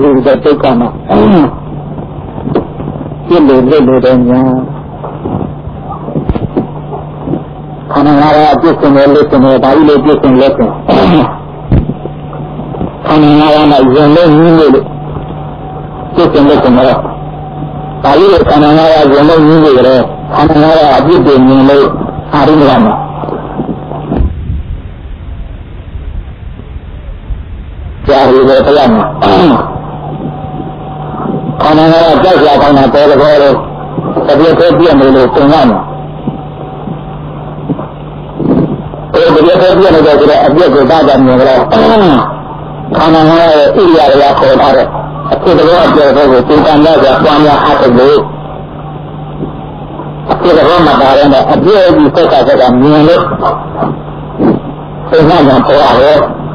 ပြီးတော့ဒုက္ခမှာပြည့်လို့တယ်ညာခန္ဓာငါးပါးပြည့်စုံတယ်လို့ဆိုတယ်ဒါကြီးလေးပြည့်စုံလို့ဆိုခန္ဓာငါးပါးနဲ့ယုံလို့ညင်းလို့ပြည့်စုံလို့ဆိုတော့ဒါကြီးလေးခန္ဓာငါးပါးယုံလို့ညင်းလို့ရတယ်ခန္ဓာငါးပါးအပြည့်ပြည့်မြင်လို့အာရိမရမှာကြာရီပဲတရားမှာခန္ဓာငါးပါးကြောက်ရကောင်းတာပေါ်တဲ့ဘောလို့တပြည့်တည်းပြည့်နေလို့သင်ရမှာတပြည့်တည်းပြည့်နေတော့ဆိုတော့အပြည့်ကိုသာကြမြင်ကြတော့ခန္ဓာငါးပါးရဲ့ဣရိယာတွေခေါ်ထားတဲ့အဖြစ်တော်အပြည့်ကိုသိတန်ရကြပွားများအားထုတ်လို့အဖြစ်တော်မှာပါတဲ့အပြည့်ကြီးစိတ်ကမြင်လို့သင်ရမှာပေါ်ရတယ်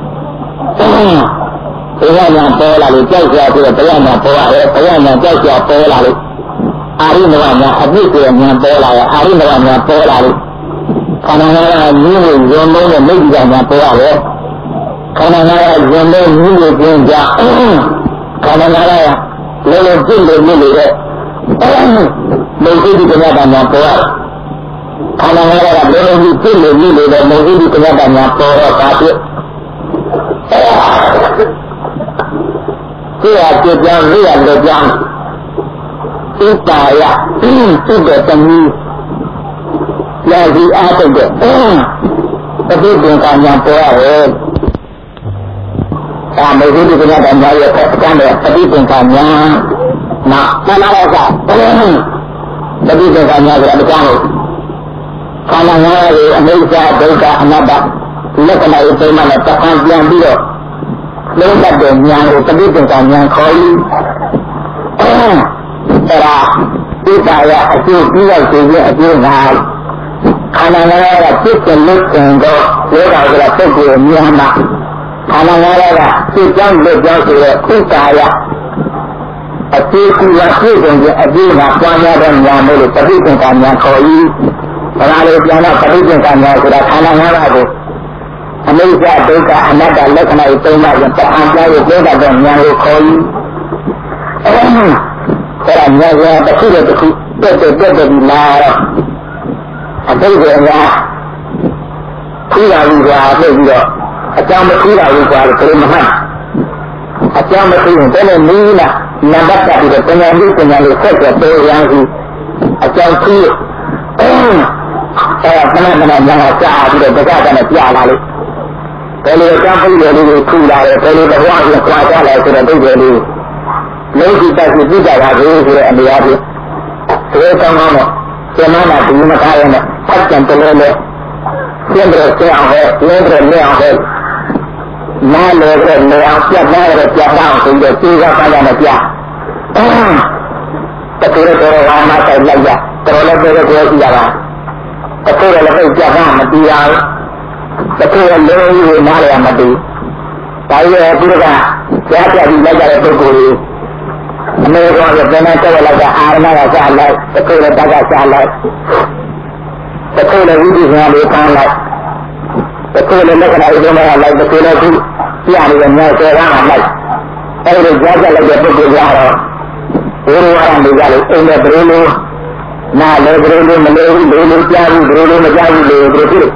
တရားညာပေါ်လာလို့ကြောက်ကြပြီးတော့တရားညာပေါ်ရတယ်တရားညာကြောက်ကြပေါ်လာလို့အာရိနဝညာအပြည့်ကိုညာပေါ်လာရအာရိနဝညာပေါ်လာလို့ခန္ဓာငါးပါးမြင်းကိုယုံလုံးနဲ့မိတ်ကြညာပေါ်ရတယ်ခန္ဓာငါးပါးယုံလုံးမြင်းကိုကျင်းကြခန္ဓာငါးပါးလုံးလုံးပြည့်လို့မြည်နေတဲ့မိတ်ကြီးကညာပေါ်ရတယ်ခန္ဓာငါးပါးလုံးလုံးပြည့်လို့မြည်နေတဲ့မိတ်ကြီးကညာပေါ်တော့ဒါပြည့်ကိုယ်အကျပြောင်းရိယာလို့ပြောင်းဥပါယသူ့တဲ့တမီးရာဇီအားထုတ်တဲ့ပฏิပင်ကညာပေါ်ရတယ်ဒါမေဟုတိကညာညာရဲ့အကျမ်းတဲ့ပฏิပင်ကညာနာတော့ကပฏิပင်ကညာဆိုတဲ့အကျမ်းကိုခန္ဓာငါးရဲ့အနိစ္စဒုက္ခအနတ္တလက္ခဏာရေးမှလည်းတခါပြန်ပြီးတော့လုံးဝတဲ့ဉာဏ်ကိုပဋိပက္ခဉာဏ်ခေါ်ပြီးအဲ့ဒါဥပါယအကျိုးပြီးရောက်ခြင်းအကျိုးငါခန္ဓာငါးပါးကပြည့်စုံလို့ဆိုတော့လောကကပုဂ္ဂိုလ်များမှာခန္ဓာငါးပါးကပြည့်စုံလို့ကြောင့်ဆိုတော့ဥပါယအကျိုးပြီးရောက်ခြင်းအကျိုးငါပွားများတဲ့ဉာဏ်လို့ပဋိပက္ခဉာဏ်ခေါ်ပြီးဒါလည်းပြန်တော့ပဋိပက္ခဉာဏ်ဆိုတာခန္ဓာငါးပါးကိုအနိစ္စဒုက္ခအနတ္တလက္ခဏာတွေသုံးပါးပြန်တအားကြားကိုပြောတတ်တဲ့ဉာဏ်ကိုခေါ်ယူအဲ့ဒါဉာဏ်ကတစ်ခုတစ်ခုတက်ပြီးလာတော့အတိတ်ကခူးလာပြီးသွားပြပြီးတော့အကြောင်းမခူးလာဘူးကွာဘယ်မှာအကြောင်းမခူးရင်တည်းနီးလာနံပါတ်ပြီးတော့ပညာလေးဆက်ပေါ်ရန်းစီအကြောင်းခူးအဲ့ဒါကနဉာဏ်ကကြားပြီးတော့တက္ကသနဲ့ပြလာလို့ဘယ်လိုအကြောင်းပြည့်တယ်လို့ခူလာတယ်ဘယ်လိုတော့အရင်ခွာကြလဲဆိုတော့ဒုက္ခလေးလုံးကြည့်တတ်ပြီးပြကြတာကိုဆိုတဲ့အနေအချင်းဒီကောင်းကောင်းတော့ကျမကဒီမကားရနဲ့ဖတ်ကြံတယ်လို့ကျင်းတယ်ကြောင်းဟဲ့လင်းတယ်လင်းအောင်ဟဲ့နားလေတဲ့နေအောင်ပြတ်သားတဲ့ပြတ်အောင်ဆိုပြီးကျေးဇူးကောင်းတယ်ပြတကယ်တော့ဝါမဆိုင်လိုက်ကြတော်လည်းပြောကြည့်ရတာတကယ်လည်းပြတ်သားမတီးရဘူးတကယ်လုံးကြီးနားရမတူဒါရဲ့ပုရိသကြားပြပြီးလိုက်ကြတဲ့ပုဂ္ဂိုလ်ကြီးအမေကလည်းပြန်တော့တက်လိုက်တာအာရမကစားလိုက်တကယ်လည်းတက်ကစားလိုက်တကယ်လည်းဝိပဿနာလေးကောင်းလိုက်တကယ်လည်းလက္ခဏာဥပမာလိုက်တကယ်လည်းသူပြနေတဲ့ညောစေတာမှလိုက်အဲဒီကြားပြလိုက်တဲ့ပုဂ္ဂိုလ်ကတော့ဘုရားရံတွေကလည်းအိမ်နဲ့ဘယ်လိုနားလည်းဘယ်လိုမလို့ဘယ်လိုကြားဘူးဘယ်လိုမကြားဘူးလို့သူတို့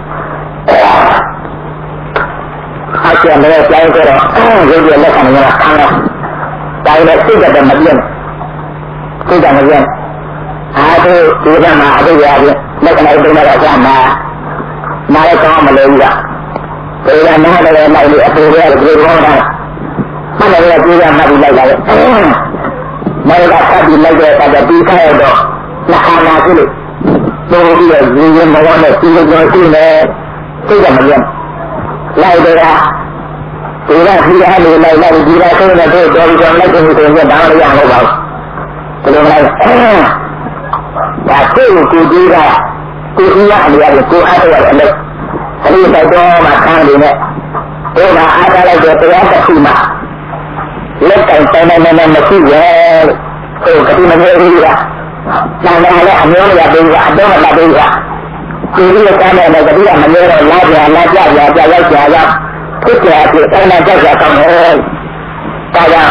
အကျဉ်းနဲ့ပြောင်းကြတော့ရုပ်ရလက်ခံရတာခံရတိုင်းနဲ့စိတ်ကတည်းကမပြင်းစိတ်ကမပြင်းအားတို့ဒီကမှာအတူရပြလက္ခဏာတွေတော့ကြာမှာနားလည်းကောင်းမလို့ဘူးကဒီကနားလည်းလိုက်လို့အတူရတယ်ဒီလိုကောင်းတာမှန်တယ်ကပြေးရမှတ်ပြီးလိုက်တာလေမေကဖတ်ပြီးလိုက်တဲ့အခါကျပြီးခါရတော့နှခါနာရှိလို့ပို့ပြီးတော့ရင်းရင်းမောနဲ့ပြီးလို့ရှိနေစိတ်ကမပြင်းလိုက်တယ်ကဒီကဒီအားလေးလိုက်လိုက်ဒီကဆိုတဲ့တော့တော်ပြီးတော့လိုက်လို့ဆိုရင်ဒါလည်းရအောင်ပါဘူးဒီလိုလိုက်ဒါကိုယ်ကိုကြည့်တာကိုယ်ရအနေနဲ့ကိုယ်အားရတဲ့အလုပ်အဲဒီတော့မှခံနေနဲ့ကိုယ်ကအားထားလိုက်တဲ့တရားတစ်ခုမှလက်တိုင်တိုင်းနဲ့မရှိရဲ့ကိုယ်ကတိမနေဘူးလားနာမလည်းအမျိုးရပေးတာအတော့မလာပေးတာဒီလိုကမ်းတယ်လည်းကတိကမလဲတော့လာကြရောက်ကြရောက်ဖြစ်ကြဖြစ်အဲ့ဒါကြောက်ကြကောင်းတယ်ဒါကြောင့်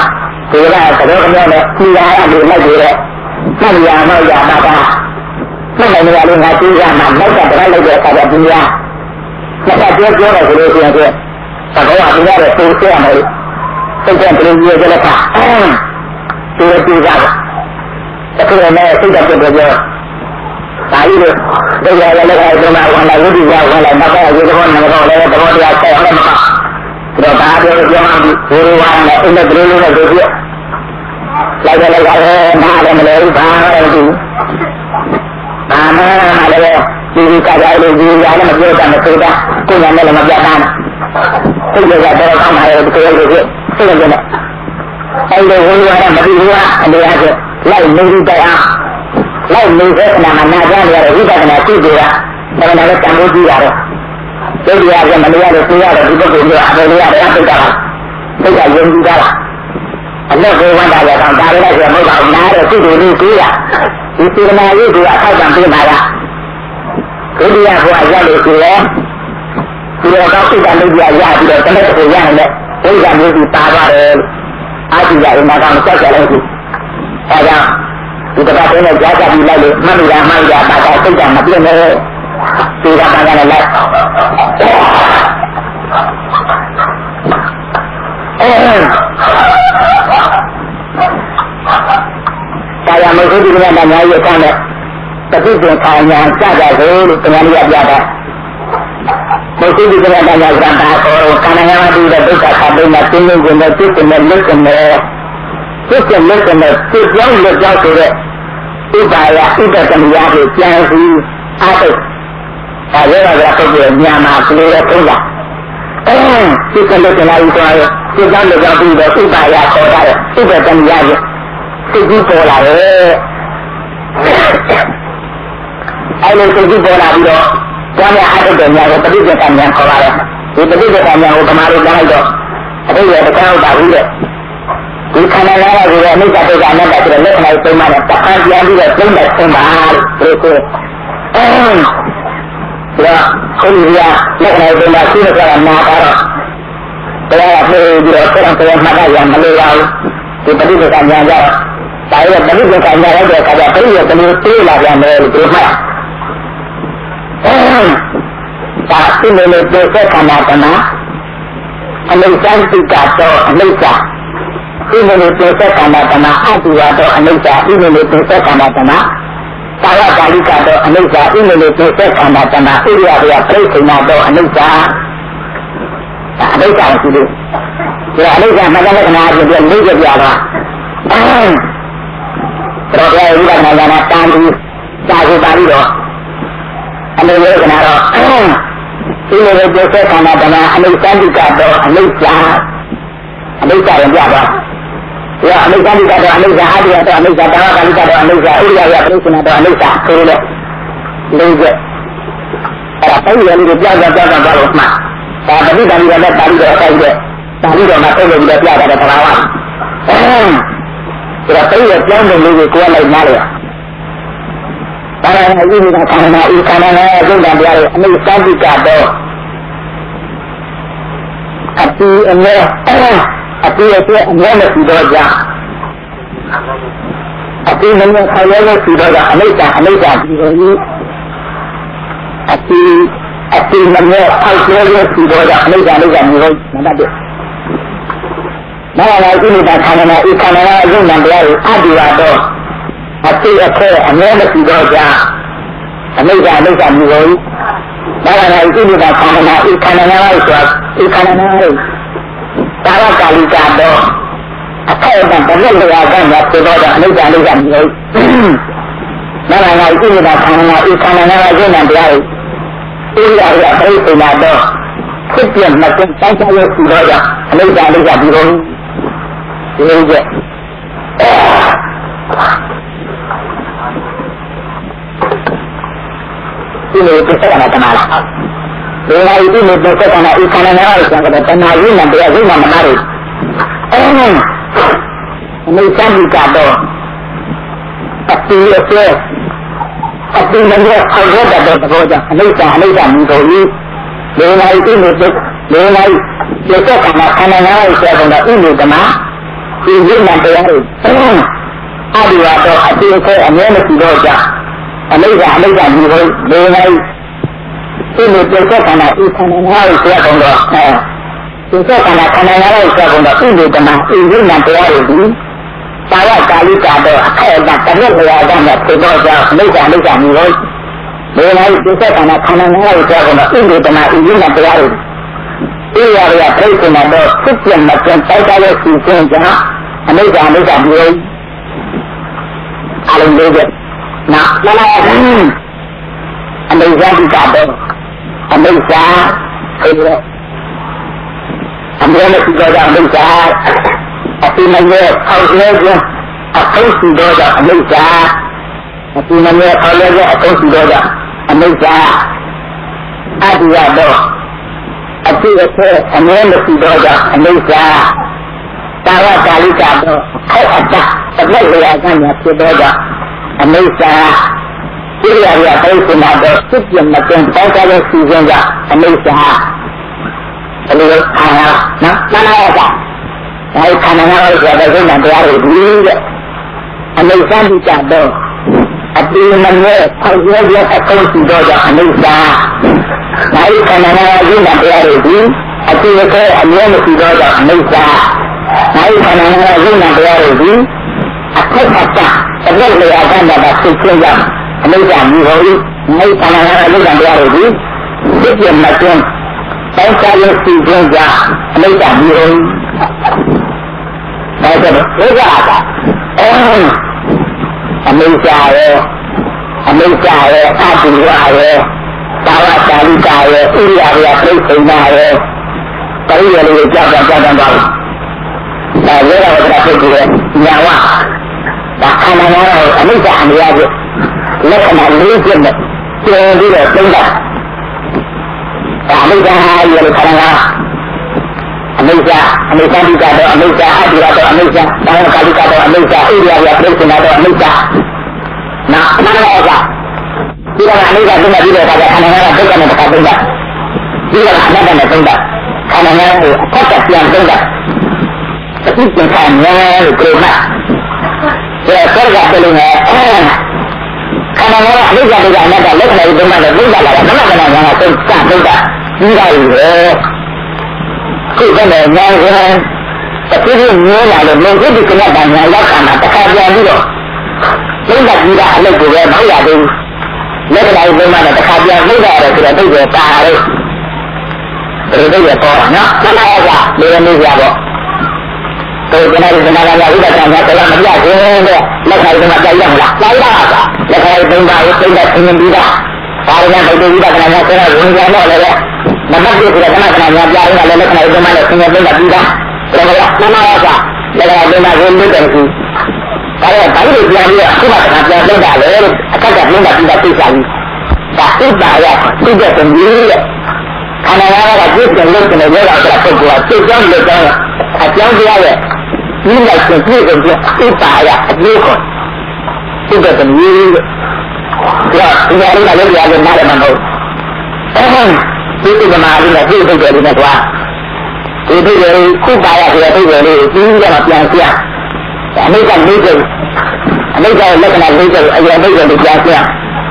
ဒီကကတော့ကြောင့်လည်းဒီဟာအတူလိုက်ကြတယ်မှတ်ရမှရပါတာမှတ်နေရလို့ငါကြည့်ရမှာနောက်ကတည်းကလိုက်တဲ့အခါကျဒီဟာနှစ်ခါပြောတယ်ဆိုလို့ရှိရင်သဘောကဒီရတဲ့ပုံစံမယ်စိတ်ကပြည်ကြီးရဲ့လက်ခါဒီလိုကြည့်ကြတယ်အခုလည်းစိတ်ကပြည့်ပြောဒါကြီးလို့တရားလည်းလည်းအဲဒီမှာဝင်လာဝိသုကဝင်လာနောက်ကရေတော်နဲ့တော့လည်းသဘောတရားဆက်အောင်မှာတော့ဒါပြောမှဒီဘိုးဝါနဲ့အင်းတဲ့ပြည်လို့လည်းဆိုပြလိုက်တယ်နားလည်းမလဲဘူးဘာလဲဒီဘာမှလည်းဒီကကြလို့ဒီရလည်းမပြောတတ်မဆိုတာကိုယ်ကလည်းမပြတ်တာစိတ်ကတော့ကောင်းပါရဲ့ဒီလိုလိုဖြစ်စိတ်ကလည်းအဲ့လိုဝင်ရတာမပြီးဘူးအနေအချင်းလိုက်နေပြီးတရားလိုက်နေတဲ့ခဏမှာနာကြရတဲ့ဝိပဿနာရှိသေးတာဒါကလည်းတန်ဖိုးကြည့်ရတယ်စိတ်ရကမလို့ရတယ်သိရတယ်ဒီပုဂ္ဂိုလ်ကအပေါ်ရတဲ့အပိတ်တာစိတ်ကယုံကြည်တာအလက်ကိုဝမ်းတာကြောင့်ဒါလည်းဆိုမဟုတ်ပါဘူးနားတဲ့စိတ်တွေလေးကြည့်ရဒီစေတနာရေးကအထောက်အပံ့ပေးပါလားဒုတိယဘုရားရလို့ရှိရဲဒီတော့ကောက်စိတ်ကလေးပြရပြီးတော့တနေ့တစ်ခုရရင်လည်းဒိဋ္ဌာမျိုးကြီးပါပါတယ်အာတိယအိမ်မှာကောင်းကြောက်ကြလို့ရှိအဲဒါဒီတစ်ခါတည်းနဲ့ကြားကြပြီးလိုက်လို့မှတ်မိတာမှတ်ရတာကစိတ်ကမပြည့်နဲ့ဒီကဘာကလည်းလိုက်ကာယမေသုတိကနာညာရဲ့ကံနဲ့တတိပင်ခါညာစကြတယ်လို့တရားလေးပြတာမေသုတိကနာညာကံတာကိုကာဏညာတိတဲ့ဒုက္ခခပိမှာသင်္ကြန်နဲ့သိတဲ့လက်နဲ့သိတဲ့လက်နဲ့သိကြောင်းလက်ကြောင်းဆိုတဲ့ဥပါယဥပဒမယကိုကျန်စီအားထုတ်ဒါရောကပုဂ္ဂိုလ်ညာမှာကလေးရဲ့ထုံးတာသိတဲ့လက်နဲ့ယူသွားရဲ့သိကြောင်းလက်ကြောင်းပြီးတော့ဥပါယခေါ်တာဥပဒမယရဲ့သိကြီးပေါ်လာတယ်အဲ့လိုသိကြီးပေါ်လာပြီးတော့ကျမ်းစာအားထုတ်တဲ့ညာကိုပဋိစ္စကံညာခေါ်ပါတယ်ဒီပဋိစ္စကံညာကိုဓမ္မလိုကြားလိုက်တော့အထိရတခါတော့ပါဘူးတဲ့ဒီခန္ဓာလာဆိုတဲ့အနိစ္စဒုက္ခအနတ္တဆိုတဲ့လက္ခဏာသုံးပါးနဲ့တခါပြန်ပြီးတော့သုံးတဲ့သုံးပါလို့ဆိုဒါဆိုရလက္ခဏာသုံးပါးရှိတဲ့ကနာတော့တရားပြေးပြီးတော့ဆရာတော်မှတ်ရမလို့ရဘူးဒီပဋိစ္စကံညာကြတော့ဒါရပဋိစ္စကံညာလိုက်တဲ့အခါကျပရိယတမျိုးသေးလာပြန်တယ်လို့ပြောမှတ်ဒါသိနေလို့ပြည့်ခန္ဓာတနာအနိစ္စတိကတော့အနိစ္စသိနေလို့ပြည့်ခန္ဓာတနာအတူရတော့အနိစ္စသိနေလို့ပြည့်ခန္ဓာတနာသာဝကာလိကတော့အနိစ္စသိနေလို့ပြည့်ခန္ဓာတနာဣရိယာပုပြိဋိနာတော့အနိစ္စအနိစ္စရှိလို့ဒီအနိစ္စမတ္တလက္ခဏာအပြင်ပြလေးကြပြတာတော့ဘယ်ဥပဒနာနာတန်ပြီးစာကိုပါပြီးတော့အနိစ္စကတော့ဒီလိုပဲပြည့်ခန္ဓာတနာအနိစ္စတိကတော့အနိစ္စအနိစ္စရင်ပြပါဒီအနိစ္စတိကတော့အနိစ္စအာဒီကတော့အနိစ္စတာဝကာလိကတော့အနိစ္စဣရိယာပုရိသနာတော့အနိစ္စဆိုလို့လေးချက်အဲ့ဒါတိုင်းရလေးကြောက်တော့တော့လို့မှဒါပဋိသန္ဓေနဲ့ပါဠိတော်အတိုင်းပဲပါဠိတော်မှာပြည့်လို့ပြတာတဲ့သဘာဝဒါတိုင်းရကြောင်းတဲ့လေးကိုကိုယ်လိုက်နားလေဒါလည်းအရင်ကခန္ဓာဤခန္ဓာနဲ့အကျဉ်းတရားတွေအနိစ္စတိကတော့အတိအမဲအတိအကျအမဲမရှိတော့ကြအတိမနဲ့ခါရဲလို့ရှိတော့ကအနိစ္စဒီလိုကြီးအတိမနဲ့အောက်ကျဲလို့ရှိတော့ကအနိစ္စမျိုးနံပါတ်1နောက်လာကြည့်နေတာခန္ဓာနဲ့ဤခန္ဓာရဲ့အကျဉ်းတရားတွေအတ္တိရတော့အတိအခဲအမဲမရှိတော့ကြအနိစ္စမျိုးဒါကလည်းကြည့်နေတာခန္ဓာဤခန္ဓာနဲ့ဆိုဤခန္ဓာနဲ့သာဝကာလိကတော့အခက်အခဲဘယ်လိုလဲကမှပြောတော့အနိစ္စမျိုးနာမနာကြည့်နေတာခန္ဓာဤခန္ဓာနဲ့အကျဉ်းတရားတွေဣရိယာပုပြိဋိနာတော့ဖြစ်ပြမကင်းတိုင်းတိုင်းလို့ရှိတော့ကြအနိစ္စဒီလိုဒီလိုကျဒီလိုပြဿနာတနာလားဒီလိုဒီလိုပြဿနာဤခန္ဓာနဲ့ဆိုတော့တဏှာရင်းနဲ့တရားရင်းနဲ့မနာဘူးအနိစ္စဒီကတော့အတိအကျအတိမနဲ့ခေါ်ရတဲ့သဘောကြောင့်အနိစ္စမျိုးတို့ဤဒီလိုဒီလိုပြဿနာခန္ဓာနဲ့ဆိုတော့ဣမိတမဣ ये मानते यार आदिवा तो अति को अन्य में सीधो जा अमेरिका जी हो देवाई ini kita karena ikan yang harus ya bangga, kita karena yang harus ya bangga ini karena ini nanti hari ini, saya kali kado, saya datangnya melihatnya kita jauh, mereka ni loh, mereka kita karena yang harus ya bangga ini karena ini nanti hari, ini hari apa itu nanti sekian macam saya kalau sekian jauh, mereka ni loh, alam juga, nah mana Amerika di kado. Amerika, Amerika sudah Amerika, tapi mana awalnya aku sudah Amerika, tapi mana awalnya aku sudah Amerika, ada, tapi itu Amerika sudah Amerika, tawa kali kado, ada, tapi lihatnya sudah Amerika. Ini area itu ada sekian macam pasal season ya Amerika. Kalau mana ada? Saya kanan ada zaman baru ini. Amerika tidak ada. Tapi mana kalau dia akan sudah ada Amerika. Saya kanan ada zaman baru ini. Tapi itu Amerika sudah ada Amerika. Saya kanan ada zaman baru ini. Aku kata, tapi lihat ada sekian ya. Amerika ni hobi, ni tanah Amerika dia hobi, sekian macam, pasal season ya Amerika ni hobi. Macam apa ada? Amerika, Asia, South Africa, India, China, Korea ni jangan baru. Saya orang berapa juga nyawa, bahkan orang Amerika ni aja. Lepas ni dia dia tinggal. Amerika yang sekarang Amerika juga ada Amerika, Asia ada Amerika, banyak kali ada Amerika, India China ada Amerika. Nah, mana ada? Tidak Amerika tinggal di mana? Karena bukan mereka tinggal. Tidak ada tinggal. Karena kota yang tinggal. Tapi bukannya rumah. Ya, kerja dulunya. Karena orang ini jadi ada lek dari rumah dan tinggal ada mana yang aku tinggal kita dengan tapi ini ada mungkin dikenal banyak karena pekerjaan dulu tidak ada juga banyak ada lek dari rumah dan pekerjaan tidak ada tidak juga tahu itu ya poranya mana ada di Indonesia kok kalau benar-benar sudah tanya kalau dia ada lek dari rumah jauh lah apa lepas itu tidak ingin tidak karena itu tidak kena kena dunia ada nampak dia tidak kena biar nggak lelak kena itu mana tidak tidak nama apa lepas itu nak rindu tentu kalau tadi dia cuma kena tidak lelak akan tidak pisah tapi bahaya tidak sendiri karena orang lagi jangan kena lelak terlalu kuat jangan lelak jangan dia ini sendiri itu bahaya bukan tidak sendiri. Ya, ini ada yang mana mana. Itu kemarin lagi itu jadi apa? Itu jadi kubaya itu jadi ini yang siapa? Amerika itu, Amerika lepas itu yang jadi siapa?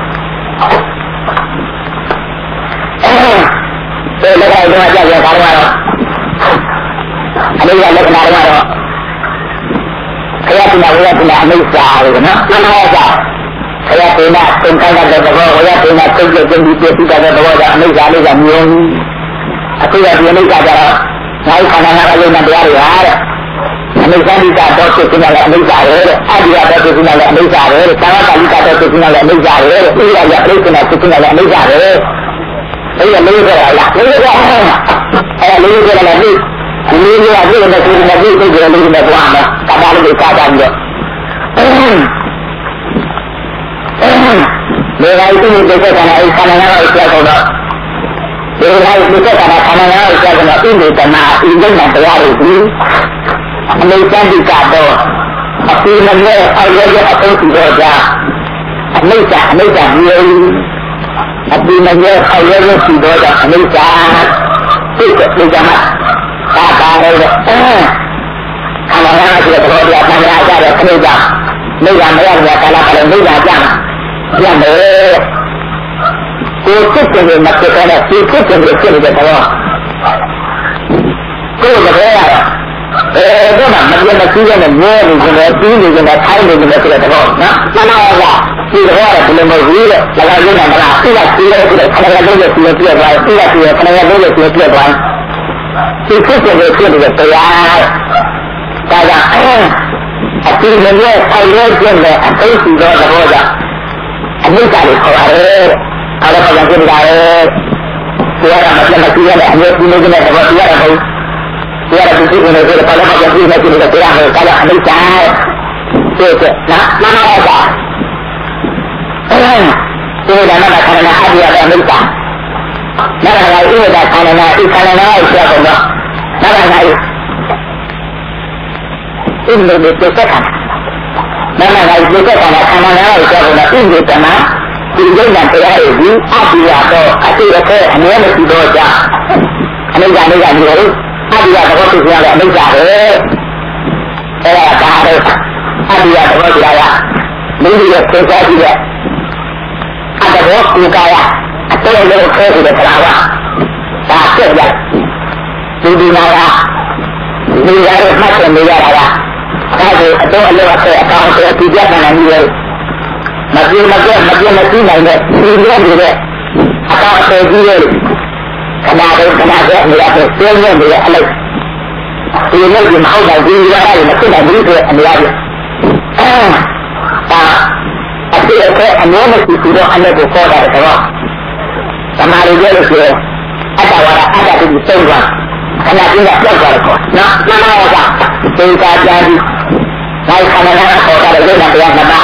Lepas itu macam yang karena Amerika lepas mana? Saya tidak Amerika, mana ada? Saya tidak tentang ada bahawa saya tidak kerja di tidak ada bahawa Amerika ni. Aku yang Amerika ada, saya karena ada yang ada. Amerika ni ada sesuatu Amerika ada sesuatu Amerika sama kali ada sesuatu Amerika ini ada sesuatu Amerika ini Amerika lah. Amerika lagi. Ini lagi itu jadi tidak buat kadang kadang je. Mereka itu mereka karena ikan yang ada. Mereka itu karena ikan ini karena ini yang terjadi ini. Mereka dikado. Tapi mereka awalnya akan tidak. Mereka dia. Tapi mereka awalnya tidak. Mereka itu zaman. Kata ခန္ဓာငါးရှိတဲ့သဘောတရားသံဃာကြတဲ့ခဏကြောင့်နိဗ္ဗာန်မရတဲ့ကာလကလည်းနိဗ္ဗာန်ကြမှာပြန်တယ်ကိုယ်ဖြစ်တယ်မဖြစ်တဲ့ဒီဖြစ်တယ်ဖြစ်နေတဲ့သဘောကိုယ်ကလည်းရတော့ဘယ်မှာမပြတ်မစည်းတဲ့နဲ့မဲနေကြတယ်ပြီးနေကြတယ်ထိုင်းနေကြတယ်ဆိုတဲ့သဘောနော်မှန်ပါပါဒီသဘောကဒီလိုမဟုတ်ဘူးတဲ့။ဒါကရုပ်နာမလားသိလိုက်ပြီးတော့ခဏခဏလုံးရဲ့ပြည့်ပြည့်သွားသိလိုက်ပြီးတော့ခဏခဏလုံးရဲ့ပြည့်ပြည့်သွားဒီဖြစ်တဲ့ဖြစ်တဲ့တရားဒါကြောင့်အတိမရဲ့ထိုင်ရခြင်းနဲ့အသိစီသောသဘောကြောင့်အနိစ္စကိုခေါ်ရတယ်။အဲ့ဒါကပြန်ကြည့်ရတယ်။တရားကမပြတ်မစည်းရတဲ့အမြဲတမ်းနေတဲ့သဘောတရားတော့တရားကဒီလိုနဲ့ဘာလို့ပြန်ကြည့်နေကြတယ်တရားဟောကာလအနိစ္စတဲ့နော်မှန်ပါပါဒီလိုနာမခန္ဓာအတ္တရတဲ့အနိစ္စနာမခန္ဓာဣဝဒခန္ဓာဤခန္ဓာကိုပြောတော့နာမခန္ဓာဣဣမေတိသက္ခဏနာမခန္ဓာဣသက္ခဏခန္ဓာကိုပြောတော့ဣမေတမဒီယုံနာတရားရဲ့ဒီအတ္တရတော့အတ္တရတဲ့အမြဲမရှိတော့ကြအနိစ္စအနိစ္စဒီလိုအတ္တရသဘောသိရတဲ့အနိစ္စပဲအဲ့ဒါဒါတော့အတ္တရသဘောတရားကမိမိရဲ့သိစားကြည့်တဲ့အတ္တဘောကိုယ်ကာယအတ္တရဲ့ခဲဆိုတဲ့ခလာကဒါပြည့်ရဒီနာကဒီရရဲ့မှတ်တယ်နေရတာကဒါကိုအတော့အလောအခဲအကောင်ဆိုဒီပြတ်နိုင်နေရဲ့မပြေမပြတ်မပြေမပြီးနိုင်တဲ့ဒီလိုတဲ့အကောင်အခဲကြီးရဲ့ခဏတော့ခဏကျနေရတဲ့ပြင်းနေတဲ့အလိုက်ဒီလိုကြီးမဟုတ်တော့ဒီရရဲ့မဖြစ်နိုင်ဘူးဆိုတဲ့အများကြီးဒါအတိအကျအမျိုးမရှိဘူးတော့အဲ့ဒါကိုခေါ်တာတော့သမာဓိရဲ့လို့ဆိုအတ္တဝါဒအတ္တတိသုံးပါခဏချင်းကပြောက်သွားတယ်ခေါ်နော်မှန်ပါပါသင်္ကာကြပြီးနိုင်ခန္ဓာကခေါ်တာလည်းလက်တရားမှတ်ပါ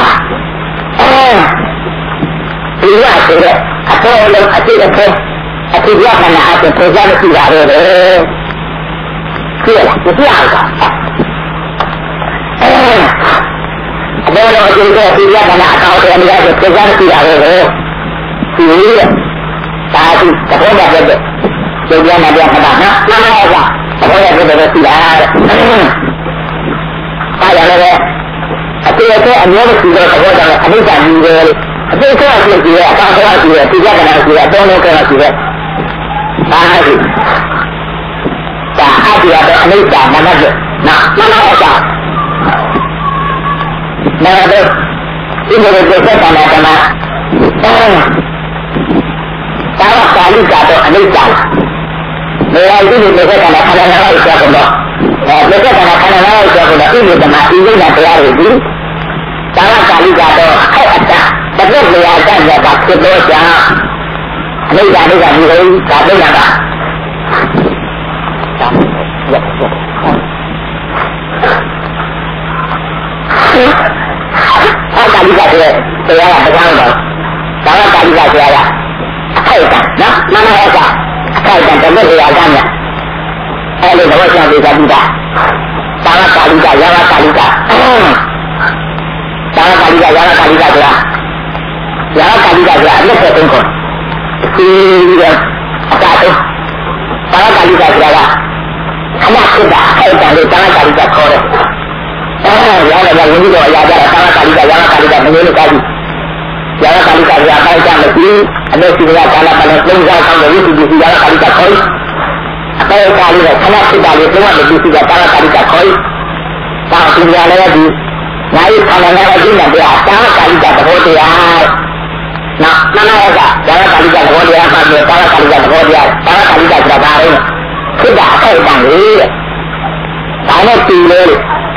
ဒီရဆိုတဲ့အတော်လုံးအတိအကျအတိယခန္ဓာအတ္တကိုကြားမရှိတာပဲကြည့်လားမကြည့်အောင်ဘောတော်ကျိုးတဲ့ဒီရကနာအကောင့်တွေအများကြီးပြသကြည့်တာပဲဒီလိုဒါဒီသဘောကျတဲ့ကျိုးရနာပြခတာနော်မှန်ပါပါသဘောကျတဲ့ရှိတာအားရလည်းအတေအသေးအမျိုးမရှိတဲ့သဘောကျတဲ့အနိစ္စကြီးပဲအသေးဆုံးရှိတဲ့အကောင့်တွေရှိတဲ့ဒီရကနာရှိတဲ့အတုံးလုံးကရှိတဲ့ဒါဟာဒီဒါအတ္တရတဲ့အနိစ္စမနတ်နော်မှန်ပါပါနာတော့ဒီလိုပဲသက်သာတာကမှသာဝကာလိကတော့အနိစ္စနေရာဒီလိုသက်သာတာခန္ဓာငါးပါးကိုပြောတော့သက်သာတာခန္ဓာငါးပါးကိုပြောတော့ဣတိတမဣတိနာတရားတွေဒီသာဝကာလိကတော့အခက်အတ္တတစ်ခုနေရာကရတာဖြစ်တော့ကြောင့်အနိစ္စအိဋ္ဌာဒီလိုဒါပြလာတာကာလိကဆိုတဲ့တရားကတရားတော့ဒါကကာလိကဆိုတာကအခိုက်အတန့်နော်မှန်ပါရဲ့ကအခိုက်အတန့်တည်းတရားကမြတ်အဲ့လိုသဘောကျပြီးသားဒါကကာလိကရာဂကာလိကဒါကကာလိကရာဂကာလိကဆိုတာရာဂကာလိကဆိုတာအလက်ဆက်သုံးခေါ်ဒီအတားတော့ဒါကကာလိကဆိုတာကခဏဖြစ်တာအခိုက်အတန့်လေးဒါကကာလိကခေါ်တယ်ရာလည်းဝင်ပြီးတော့အရာကြတာသာကာလိကရာကာလိကမင်းလို့ကာလိရာကာလိကရာပိုက်ကြမရှိအမေစီကကာလပတ်နဲ့သုံးစားကောင်းတဲ့ဝိသုဒ္ဓစီရာကာလိကခေါ်အပေကာလိကခဏဖြစ်တာလေးသုံးရမရှိကသာကာလိကခေါ်ဒါဒီရလည်းဒီနိုင်ခန္ဓာနဲ့အကျဉ်းနဲ့တရားသာကာလိကသဘောတရားနော်မနာရကရာကာလိကသဘောတရားမှပြောသာကာလိကသဘောတရားသာကာလိကဆိုတာဘာလဲဖြစ်တာအခိုက်အတန့်လေးဒါနဲ့တူလို့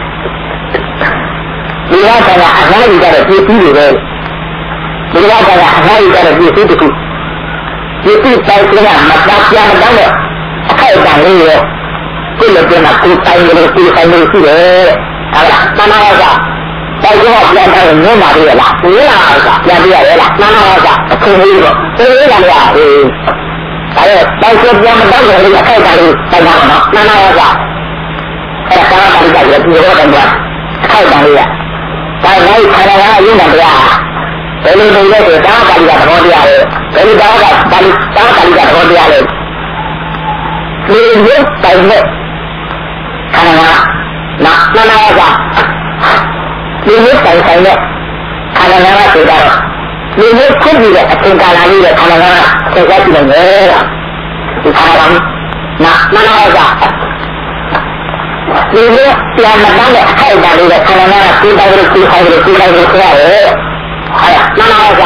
ဒီဝါဒကအနာယူကြတဲ့ပြည့်စည်တွေပဲဒီဝါဒကအနာယူကြတဲ့ပြည့်စည်တစ်ခုပြည့်စည်တိုင်းကမသားပြန်မတော့တဲ့အခိုက်အတန့်လေးရောကိုယ်လည်းပြန်ကိုယ်တိုင်းလို့ကိုယ်တိုင်းလို့ရှိတယ်ဟာလားမနာရကတိုက်တော့ပြန်တယ်ငင်းပါသေးလားငင်းလာကပြန်ပြရရဲ့လားမနာရကအခုလေးတော့သိရလားဗျာဒါရဲ့တိုက်တော့ပြန်မတော့တဲ့အခိုက်အတန့်လေးတိုင်ပါတော့မနာရကအဲ့ဒါကပါလိကရပြီးတော့တယ်အခိုက်အတန့်လေးကဒါနိုင်ခန္ဓာကအရင်းနဲ့တရားဘယ်လိုနေလဲဆိုတာကာလိကသဘောတရားလေဘယ်လိုကာလိကသဘောတရားလေဒီရုပ်တိုင်နဲ့ခန္ဓာကနော်နာနာကဒီလိုဆိုင်ဆိုင်နဲ့ခန္ဓာငါးပါးဆိုတော့ဒီလိုဖြစ်ပြီးတဲ့အချိန်ကာလလေးနဲ့ခန္ဓာငါးပါးဆက်ဆက်ကြည့်နေတယ်ဒီခန္ဓာကနာနာကဒီလိုပြန်မတန်းတဲ့အခိုက်အတန့်လေးနဲ့ခန္ဓာငါးပါးကိုယ်တိုင်လို့ကိုယ်ဆိုင်လို့ကိုယ်တိုင်လို့ဆိုရတယ်ဟာနာနာက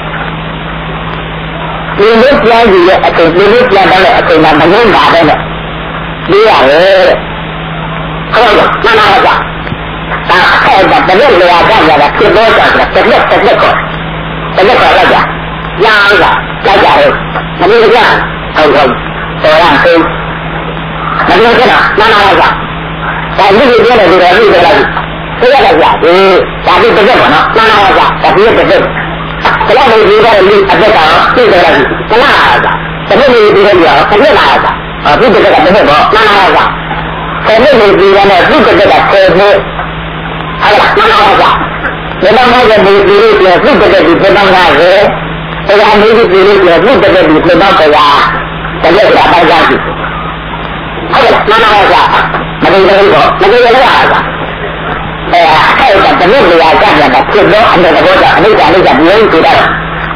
ဒီလိုပြန်ကြည့်တဲ့အချိန်ဒီလိုပြန်တဲ့အချိန်မှာမငြင်းပါပဲနဲ့ဒီရတယ်ဟုတ်လားနာနာကဒါအဲ့ဒါတကယ်လောကကြတာဖြစ်တော့ကြတာတစ်လက်ခေါ်လိုက်ကြရာကလိုက်ကြတယ်မလို့ကြဟုတ်တော်ရန်သိမလို့ကြနာနာကဒါလူတွေပြောတယ်ဒီလိုလုပ်တယ်သိရတယ်ကြာဒီဒါပြီးတစ်လက်ပေါ့နော်နာနာကဒါပြီးတစ်လက်ဘယ်လိုလုပ်ကြလဲအသက်ကတော့သိတယ်လားကနာကတကယ်လို့ဒီလိုပြောတစ်လက်လာတာအခုတစ်လက်ကတစ်လက်ပေါ့နာနာကဆယ်နှစ်နေပြီးတော့သူ့တစ်လက်က10နှစ်ဟုတ်လားနာနာကဘယ်တော့မှမပြီးလို့ပြောသူ့တစ်လက်ဒီဘယ်တော့မှပဲအဲ့ဒါမျိုးဒီလိုပြောသူ့တစ်လက်ဒီဘယ်တော့ပဲတစ်လက်ကပိုက်ကြည့်ဟုတ်လားနာနာကမပြီးလို့တော့မပြီးလို့ရတာအဲ့ဒါတမျိုးနေရာကြတယ်ဖြစ်တော့အတဲ့ဘောကအနိစ္စအနိစ္စပြောရင်ဆိုတော့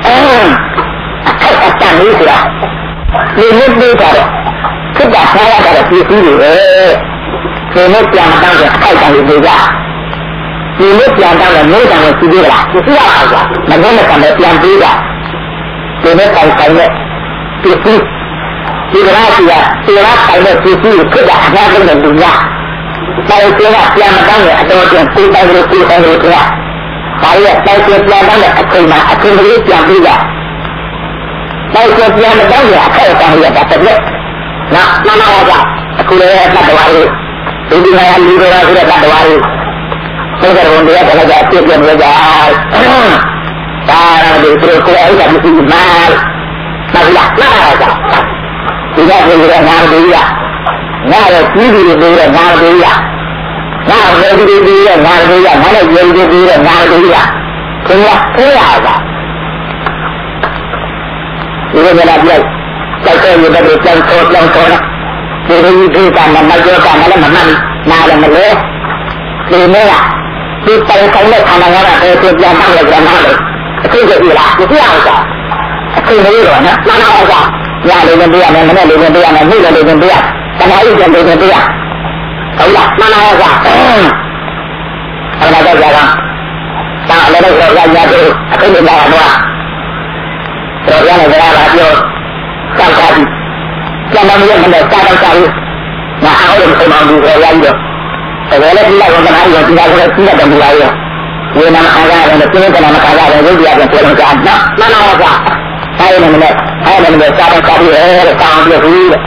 အဲ့ဒါမျိုးဆိုတာဒီလိုပြောတာဖြစ်တာဆရာကတော့ပြည်စည်းတွေပဲဒီလိုပြန်တောင်းတဲ့အခိုက်အတန့်တွေကြဒီလိုပြန်တောင်းတဲ့မျိုးတံကိုစီးသေးလားစီးရအောင်ကွာမနှဲ့နဲ့ပြန်ပြီးတာဒီလိုပိုင်ဆိုင်တဲ့ပြည်စည်းဒီကရာစီကဒီကရာပိုင်တဲ့ပြည်စည်းကိုဖြစ်တာအများဆုံးတဲ့လူများတိုင်ကျကပြန်မတောင်းတဲ့အတော်ကျကိုယ်တိုင်လို့ကိုယ်တိုင်လို့ကြာဒါရတိုင်ကျပြန်တောင်းတဲ့အချိန်မှာအချိန်ကြီးပြန်ပြီးတာတိုင်ကျပြန်မတောင်းတဲ့အခိုက်အတန့်တွေတာတစ်လက်နာနာကအခုလည်းတတ်တော်လေးဒီနေ့ကလူတော်ဆိုတဲ့တတ်တော်လေးသိကြတယ်တရားတော်ကအပြည့်ပြည့်နေကြဒါရဒီကိုကိုယ်အဲ့ဒါမရှိမှမဟုတ်လားနာနာကဒီကပြေရနာရဒီရနာရကြီးကြီးတွေရနာရဒီရနာရဒီဒီရနာရဒီရနာရရေဒီဒီရနာရဒီရခင်ဗျာခင်ဗျာကဒီလိုလည်းပြည့်တိုက်တဲ့ရတဲ့ကြောင်းတော်ကြောင်းတော်ဒီလိုဒီကမှမကြောကမှလည်းမမှန်နားလည်းမလဲဒီနေ့ကဒီတိုင်ဆိုင်တဲ့ခန္ဓာငါးပါးကိုပြန်တောင်းလိုက်ကြမှာလေအခုကြည့်လားဒီပြောင်းတာအခုလေးတော့နော်နာနာကရလေးနဲ့ပြရမယ်မနဲ့လေးနဲ့ပြရမယ်နေ့လေးနဲ့ပြရတနားကြီးနဲ့လေးနဲ့ပြရဟုတ်လားနာနာကအဲ့ဒါကြောင့်ဒါလည်းတော့ရရတယ်အခုလည်းလာတော့တော့ရတယ်ဒါကပြောစောက်တာဒီကျန်တော်မျိုးနဲ့စားတော့စားပြီးငါအားလုံးပုံမှန်ဒီရရပြီးတော့ဒါလည်းဒီလောက်ကတော့ဒီကလည်းစီးတဲ့မူလာရောဝေနာမခါရတယ်ပြင်းတယ်မခါရတယ်ရုပ်တရားပြန်ပြန်ကြနော်နာနာကစားရမယ်နဲ့အားလည်းနဲ့စားတော့စားပြီးတော့ဆောင်းပြပြီးတဲ့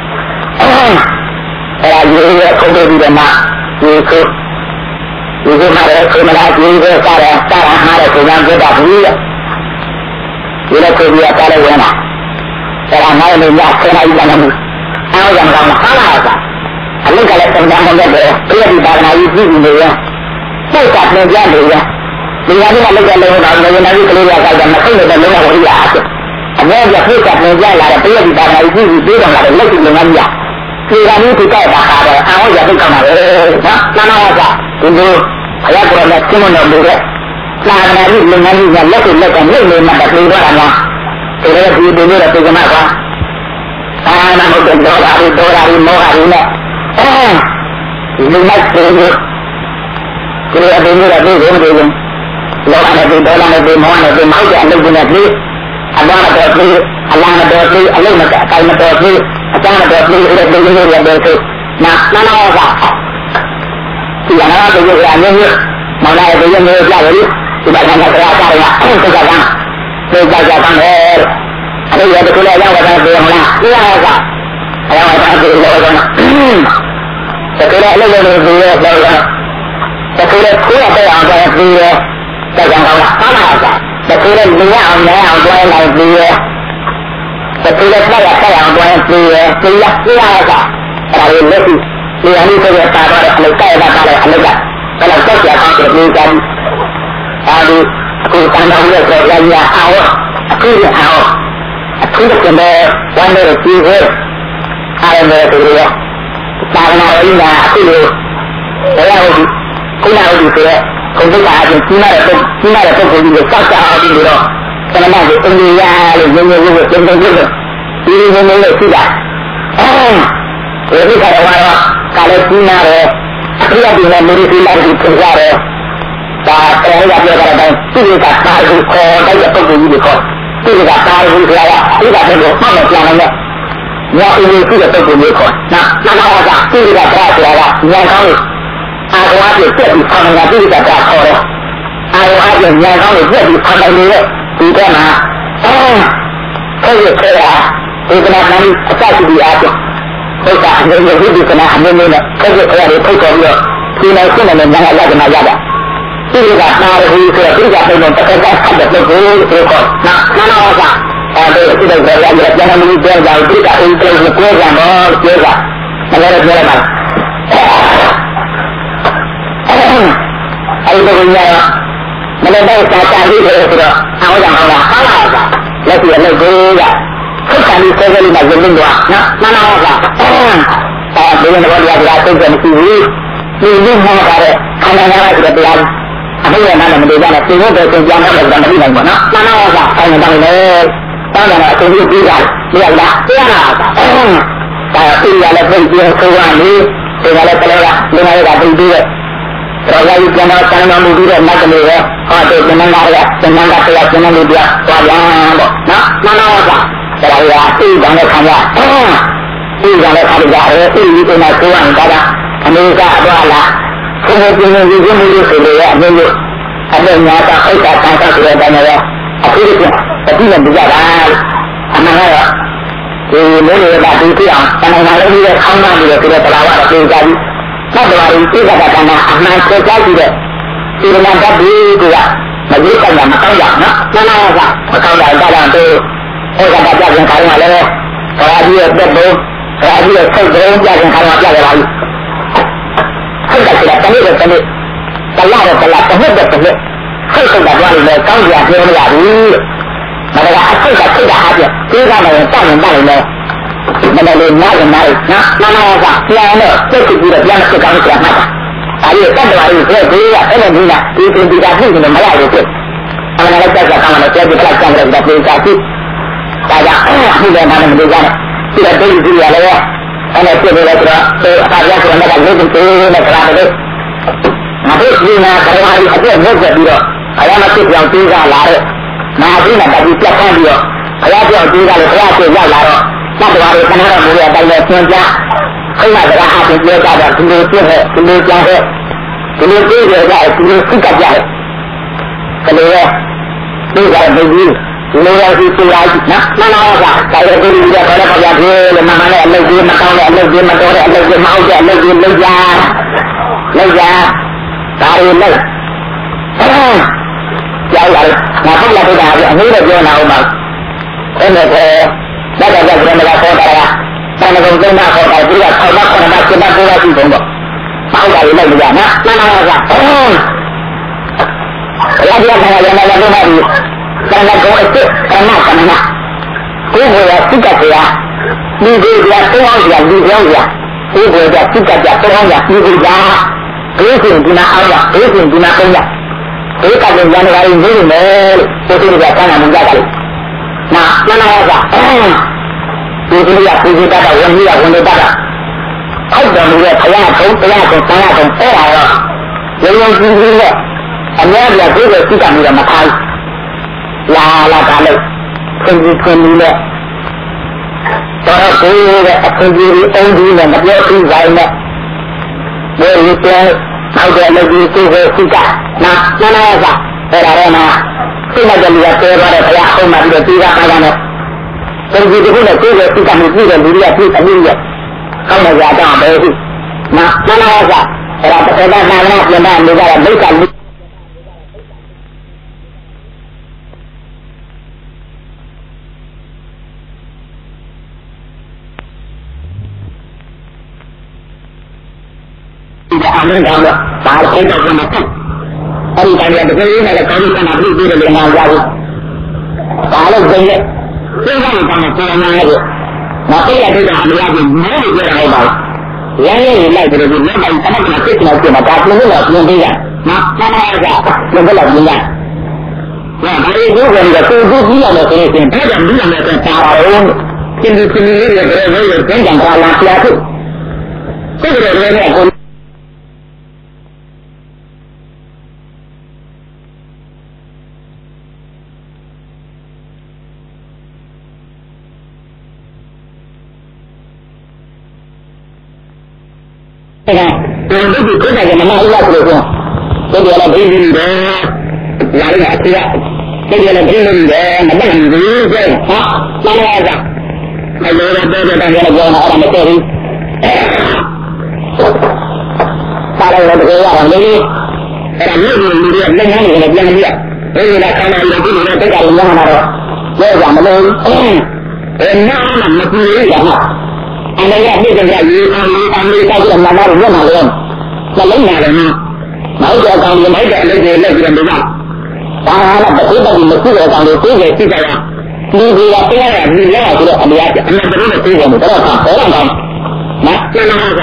အဲ့ဒါရေရခုံးပြီးတော့မှဒီခုမှာလည်းခုမလားဒီကိုစားတယ်စားရမှာလည်းကိုယ်ကပြတ်တာဘူးတဲ့ဒီလိုကိုပြရတာလည်းဝင်လာအဲ့ဒါနိုင်နေရခဏကြီးလည်းမဟုတ်အားရမှာဟာလာတာအလုတ်ကလည်းပုံစံနဲ့ပဲပြည့်ပြီးပါနာကြီးပြည်နေရစိတ်ကပြန်ကြနေရဒီကနေ့ကလည်းလည်းတော့နေနေကလေးရကြတယ်မသိတဲ့လုံးဝဝိရအအမေကဖိတ်ကပြန်ကြလာတယ်ပြည့်ပြီးပါနာကြီးပြည်ပြီးတော့လာတယ်လက်ကျင်ငန်းကြီးဒီကနေ့ဒီကတာခါတော့အားရဖိတ်ကမှာပဲနော်နာနာကဒီလိုဘုရားကိုယ်နဲ့သိမလို့လို့တဲ့သာနာကြီးငန်းကြီးကလက်ကိုလက်ကနှိမ့်နေမှတပြေတော့တာနော်ဒီလိုဒီလိုနဲ့ပြေကမှာကွာအာနာမဟုတ်တော့တာဒီတော်တာဒီမောဟဒီနဲ့ဒီလိုလိုက်ပြေလို့ဒီလိုအတင်းမျိုးတော့ပြေကုန်တယ်လောကနဲ့ဒေါ်လာနဲ့မောဟနဲ့မောက်တဲ့အလုပ်တွေနဲ့ပြေအဘာမတော်ပြေအလားမတော်ပြေအလုံးမကအကိုင်မတော်ပြေအကျမ်းမတော်ပြေအဲ့ဒီလိုမျိုးတွေပြေနာနာကဒီကနေ့တော့ဒီကအမျိုးမျိုးမောင်လာတဲ့မျိုးမျိုးကြားလို့ဒီဘာသာကတရားကြားရအောင်စကားကသိကြကြတယ်အဲ့ဒီကတော့လည်းရောက်တာပြောမလားဒီဟာကအဲ့ဒါကဒီလိုကတော့တကယ်လည်းအလုပ်လုပ်နေတယ်ပြောတာတကယ်လည်းကိုယ်အပေါ်အောင်တယ်ပြီးရစကားကောင်းလားဟာလားတကယ်လည်းလူရအောင်လည်းအောင်တွဲလိုက်ပြီးရတကယ်လည်းဆက်အောင်တွဲပြီးရဒီရကအဲ့ဒါလည်းလက်ရှိဒီအနည်းဆုံးတာတော့အလုပ်ကြိုက်တာလည်းအလုပ်ကဘယ်လောက်ကြောက်ကြအောင်ဒီကြမ်းအဲဒီအခုတန်တော်ရဲ့ဆိုရရအောင်အခုရအောင်အခုကလည်းဝန်တွေကြည့်ရအားလည်းဒီလိုသာသနာ့ရေးတာအခုလိုဘယ်လိုဟုတ်ခုနဟုတ်ဆိုရဲဘုရားအချင်းကြီးလာတဲ့ပုဂ္ဂိုလ်ကြီးကိုစောက်ကြအောင်ပြီးတော့သမဏကိုအင်ဒီယာလို့ညင်ညင်လို့ကျင်းတယ်လို့ဒီလိုမျိုးလို့ရှိတာဒီခါတော့ကာလကြီးနာတယ်အပြည့်အစုံနဲ့မူရီစီလာပြီးပြင်ကြတယ်ဒါတရားရပြောတာတိုင်းသူကတာကိုခေါ်တဲ့ပုဂ္ဂိုလ်ကြီးကိုခေါ်သူကတာကိုခေါ်ရဒီကတည်းကမှတ်မပြန်နိုင်နဲ့ညအင်းကြီးတဲ့ပုဂ္ဂိုလ်ကြီးခေါ်နာကသူကတာဆိုတာကညံကောင်းလို့အာဝါပြည့်ပြီးဆံငါသူကတာခေါ်တယ်အာဝါပြည့်ညံကောင်းလို့ပြည့်ပြီးဆံတယ်လို့ဒီကမှာအဲ့ဒီခေရာဒီကနေ့အစရှိပြီးအားဖြင့်ဘုရားအနေနဲ့ဒီကနေ့အနေနဲ့အဲ့ဒီခေရာတွေထုတ်တော်ပြီးတော့ဒီလိုရှင်းနေတယ်ငါရကြမှာရတာဒီကတာရီဆိုတော့ဒီကဘယ်လိုတက်တက်ဆက်တဲ့ပုဂ္ဂိုလ်ကိုခေါ်နာဝါအဲ့ဒီဒီတော့ရရပြန်နေပြီးပြောကြတယ်ဒီကအင်းကိုကိုကြမှာပြောတာလည်းပြောရမှာအဲ့ဒီကညာမလည်းတော့စာချပြီးတယ်ဆိုတော့အောင်ကြအောင်လားဟုတ်လားလက်ပြလက်ကိုကဆက်ဆံပြီးဆက်ကြလို့မှရုံးလို့နော်နာဝါအဲဒီလိုတော့တရားသိတဲ့မရှိဘူးဒီလိုမှပါတဲ့ခန္ဓာငါးပါးဆိုတဲ့တရားအဘိဓမ္မာနဲ့မတွေ့ကြတဲ့သင်္ဘောတွေသင်ကြားတော့လည်းမသိနိုင်ဘူးနော်နာဝါဆိုင်နေတယ်တောင်းတယ်အကုန်ကြီးပြီးတာပြရလားပြရလားဒါပြရလည်းပြင်ဆိုရနေဒီကလည်းကလေးကလူငယ်ကပြင်ပြီးတော့ရာကြီးပြန်တော့ဆန္ဒမှုပြီးတဲ့နောက်ကလေးပဲဟောတဲ့ဉာဏ်သားကဉာဏ်သားတရားဉာဏ်လေးပြသွားပြန်ပေါ့နော်နာဝါဒါရသိတယ်နဲ့ခံရသိတယ်နဲ့ခံရတယ်သိပြီးတော့ကိုယ်ကတော့အမေကအတော့လားဘုရားပြင်းပြင်းကြီးမှုလို့ဆိုလို့ရအမေတို့အမေညာကအိတ်ကတန်ခါဆိုတဲ့တိုင်းရောအခုဒီအတိနဲ့ကြတာအမှန်ကတော့ဒီမျိုးတွေကဒီပြအောင်တဏှာလေးကြီးတဲ့ခေါင်းသားတွေဆိုတဲ့တရားကတော့သိကြပြီသတ္တဝါတွေသိကြတာကမှအမှန်ကိုကြားကြည့်တဲ့ဒီလိုမှတ်ပြီးကမကြီးကမှမကောင်းကြနော်နာနာကမကောင်းတာဒါကြောင့်သူအဲ့ဒါကြပြန်ခိုင်းလာလဲဘာကြီးရဲ့တက်ဖို့ဘာကြီးရဲ့စိတ်တုံးကြပြန်ခိုင်းလာပြရပါဘူးစိတ်ကတည်းကတနေ့တလားတစ်နှစ်စိတ်ကသွားနေတယ်ကောင်းကြပြောရဘူးမနကအစိတ်ကစိတ်ကအားပြသေးကလည်းတောင်းနေတယ်မနလေးနားနားကပြန်တော့စိတ်ကြည့်ပြီးတော့ပြန်စစ်ကောင်းပြန်မှတ်တာဒါကြီးတတ်တော်ကြီးဆိုတော့ဒီကအဲ့လိုမျိုးလားဒီသင်္ကေတဖြစ်နေမရဘူးဖြစ်အမှန်လည်းကြက်ကောင်းတယ်ကြက်ကြက်ကြက်တယ်ဒါပြေချာဖြစ်ဒါကြောင့်ဒီလိုမှမလုပ်ကြနဲ့ဒီတော့ဒီလိုရလဲအဲ့ဒါဖြစ်နေလဲဆိုတော့အားရဆိုတော့လည်းဒီလိုနဲ့ခါတယ်မဟုတ်ဘူးနာခါရီအပြည့်မြုပ်ပြီးတော့အရာမဖြစ်ကြောင်သေးကလာတဲ့နာပြီးနဲ့တတိပြတ်ခန့်ပြီးတော့အရာပြောင်းသေးကလည်းခရဆွေရောက်လာတော့တတ်တော်တွေခဏတော့မူရအတိုင်းနဲ့သင်ကြားခိမ့်မှာတရားအားဖြင့်ပြောကြတော့ဒီလိုဖြစ်တဲ့ဒီလိုကြားတဲ့ဒီလိုသိကြတဲ့ဒီလိုစိတ်ကကြတဲ့ကလေးရဲ့သိကြတဲ့ဘုရားလေယာဉ်စီပြလိုက်နော်နာကဒါရကိုဒီကဘာလဲပေါ့ဗျာဒီလေမမနဲ့အလုပ်ကြီးမကောင်းတဲ့အလုပ်ကြီးမတော်တဲ့အလုပ်ကြီးမဟုတ်တဲ့အလုပ်ကြီးလုပ်ကြဒါတွေလုပ်ကြောက်ရတယ်ငါဟုတ်လားတို့ကအနည်းနဲ့ပြောနေအောင်ပါအဲ့ဒါကဒါကကြမလာခေါ်တာကတန်ကုန်သိမ်းတာခေါ်တာဒီကဆောက်မခေါ်တာစိတ်ပေါ်လာရှိတယ်ပေါ့ဟုတ်တာလည်းလုပ်ကြနော်နာကဘုရားပြန်လာရမယ်လို့ပြောတယ်တဏှာကိုအစ်တဏှာကိုယ်ကိုယ်စိတ်ကကြာဒီဒီကတောင်းရဒီကြောင်းရဒီကိုယ်ကစိတ်ကကြာတောင်းရဒီဒီကဘယ်ရှင်ဒီနာအောင်ရဘယ်ရှင်ဒီနာကောင်းရဒီကလည်းဉာဏ်ဓာတ်ရင်းနေမယ်လို့ဒီလိုကဆန်းနေကြတယ်နာကဒီလိုရပြည်တာကဝန်ကြီးကဝန်တာကအောက်တော်မူရဲ့ဘုရားကုန်းတရားကုန်းဆန္ဒကုန်းအဲ့ဒါတော့ရုံရုံကြည့်ကြည့်နဲ့အများကြီးကိုယ်ကိုစိတ်ကမှုတော့မခိုင်းလာတာလို့ခွင့်ပြီးနဲ့တော့ကိုယ်ရဲ့အခွင့်အရေးအုံးကြီးနဲ့မပြောသိဆိုင်နဲ့ဘယ်လိုပြန်ဟုတ်တယ်လို့ဒီကိုယ်ကိုစိတ်ကနာကအဲ့ဒါတော့နာစိတ်နဲ့ကြည့်ရသေးပါတယ်ဘုရားအောင်မှပြီးတော့ပြီးတာအားနဲ့ဒီဒီကုနဲ့ကိုယ်ရဲ့စိတ်ကမှုပြီးတဲ့လူတွေကပြည့်အမြင့်ရဲ့ကောင်းတဲ့ကြာတော့ဘယ်ရှိနာအဲ့ဒါတော့နာနာပြန်လာနေကြတာမိစ္ဆာအမှန်တော့ဘာလို့အဲ့ဒါကမဖြစ်အဲ့ဒီတိုင်းတကယ်ကြီးနဲ့ကောင်းကင်ကပြည့်ပြီးတယ်ငါကြားဘူးဘာလို့ဒီလဲသိတဲ့ကောင်ကပေါ်လာတယ်မသိရတဲ့အမေကမင်းကိုပြောတာဟုတ်ပါဘူးရန်ရဲ့လိုက်ပြီးတော့နောက်ပိုင်းသမထဖြစ်နေမှာဒါပြင်းလို့ပြင်ပေးရနော်နာနာကပြင်လို့ပြင်ရဒါဒီလိုကလည်းသူသူကြည့်ရမယ်ဆိုရင်ဒါကြောင့်ဒီလိုနဲ့ပါပါတော့သင်္ကြန်လေးတွေလည်းလည်းသင်္ကြန်ကာလပြားထုတ်စိတ်တွေလည်းကိုအဲ့ဒါဒီကိုယ်ကမနာဘူးလားဆိုတော့ဒီလိုလည်းပြီးပြီပဲလာရအချာဒီလိုလည်းပြီးပြီပဲမတတ်ဘူးဆိုဟာမနာရတာအဲ့လိုတော့တော့တော့လည်းပြောတာအဲ့ဒါမတည့်ဘူးပါလိုက်တော့တရားရအောင်လေအဲ့ဒါမြို့လူတွေကလက်ငန်းတွေလည်းပြန်မရဘယ်လိုလဲခန္ဓာလည်းဒီလိုလည်းတက်ကြလို့ရမှာတော့လဲကြမလို့အဲ့နာမမပြေရမှာအဲ့ဒါရပြည့်ကြရရေးအမေတောက်ကြမှာတော့ညမှာလဲမလုံးလာတယ်နော်နောက်တော့ကောင်ဒီမိုက်တဲ့အလုပ်တွေလက်ပြီးတော့ဘာသာနဲ့တစ်ခုတည်းမရှိတဲ့ကောင်တွေသိကြကြရဒီကတရားရဒီလဲဆိုတော့အများကြီးအမှန်တကယ်နဲ့သိကြတယ်တော့ဆောတော့ကောင်းမဆန္ဒက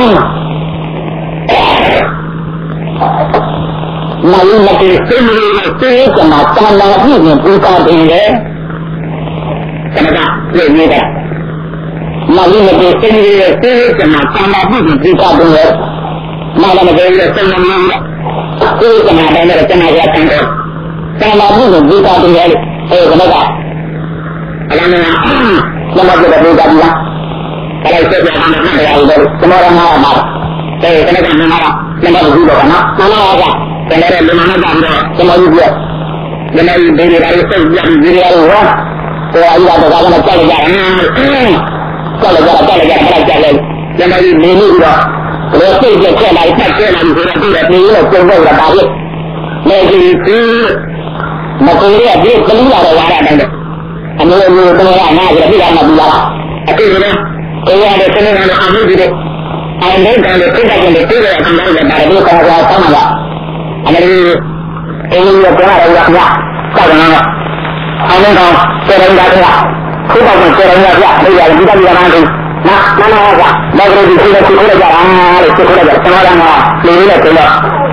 နိုင်မတေးစင်းလို့သိကြမှာတန်လာပြည့်ရင်ပူတာတယ်လေခဏကပြေးနေတာနိုင်မတေးစင်းလို့သိကြမှာတန်လာပြည့်ရင်ပူတာတယ်လေနာမတေးရဲ့စံနာမသိကြမှာတယ်လေတန်လာရတဲ့တန်လာပြည့်ရင်ပူတာတယ်လေအဲ့ဒါကအလားနဲ့နမကျတဲ့ပူတာပြီလားအဲ့ဒါဆက်ပြန်နေတာလည်းတယ်သမရမှာပါတဲ့ခဏကနမလားနမဘူးတော့နော်နမကတယ်လည်းလမနာတော့သမယူပြလမယူဘေးရီစိတ်ပြန်ပြီးရတော့ကိုအရာတော့ကတော့ကြောက်ကြတယ်ကြောက်ကြတယ်လမယူနေနေတော့ဘယ်စိတ်ကြက်လိုက်ဆက်ကျဲလိုက်ဆိုတော့ဒီလည်းနေလို့ပုံတော့တာပါလေလေဒီမကိုရဒီကလေးလာတော့လာတယ်အမျိုးမျိုးတော့နားကြည့်ရမှာဘူးလားအခုကတရားတဲ့စနေကလည်းအမှုဒီတော့အဲ့ဒီကလည်းသိတဲ့ကလေးတွေ့ရတဲ့ကောင်တွေဒါလည်းကောင်းကောင်းဆောင်မှာအမေအဲ့ဒီကပြောရရမှာစောက်နေတာအဲ့ဒီကောင်စေရင်ကခုတော့စေရင်ကပြဒီရဒီကဒီကမှန်းသူနာနာကမဂရဒီကိုလည်းကိုလည်းကြတာလေကိုလည်းကြတယ်ဆောင်းလာလေလေးနဲ့ဆိုတော့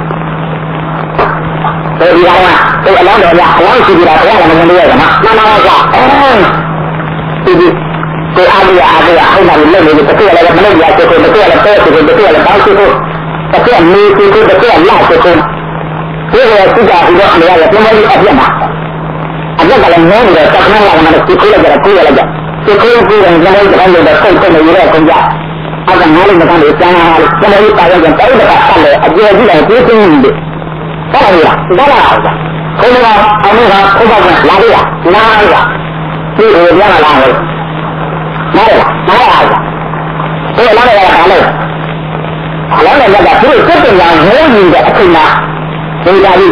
ဒီကကအလောင်းတော်ကအလောင်းရှိပြီးတော့ဘုရားလည်းမမြင်ရဘူးနော်နာနာကဒီကိုအားရအဲ့ဒါလည်းလည်းတကယ်လည်းမလုပ်ရတဲ့ကိုတကယ်လည်းတဲ့ကိုတကယ်လည်းပေါင်းစုကိုတကယ်မေးကိုတကယ်လာတဲ့ကိုဒီလိုသူကပြီးတော့လည်းလည်းပြန်ပြီးအပြတ်မှာအပြတ်ကလည်းငိုးတယ်တခဏလာမှတော့ကိုလည်းကြကိုလည်းကြကိုလည်းလည်းလည်းလည်းတော့စိတ်နဲ့ရတဲ့ကုန်ကြအဲ့ဒါငါလည်းမကန်လို့ကျန်လာတယ်ကျွန်တော်ဒီပါရကြတိုင်တာဆက်လေအပြည့်ကြီးလည်းပြေးသိနေတယ်ဟုတ်လားဒါလားခေါင်းကအမှုကခေါင်းကလာရလာရဒီလိုပြန်လာတယ်နားရဘယ်လာရတာလဲအလားလည်းကသူ့စိတ်ပြန်ငိုးနေတဲ့အချိန်မှာဒီလာပြီ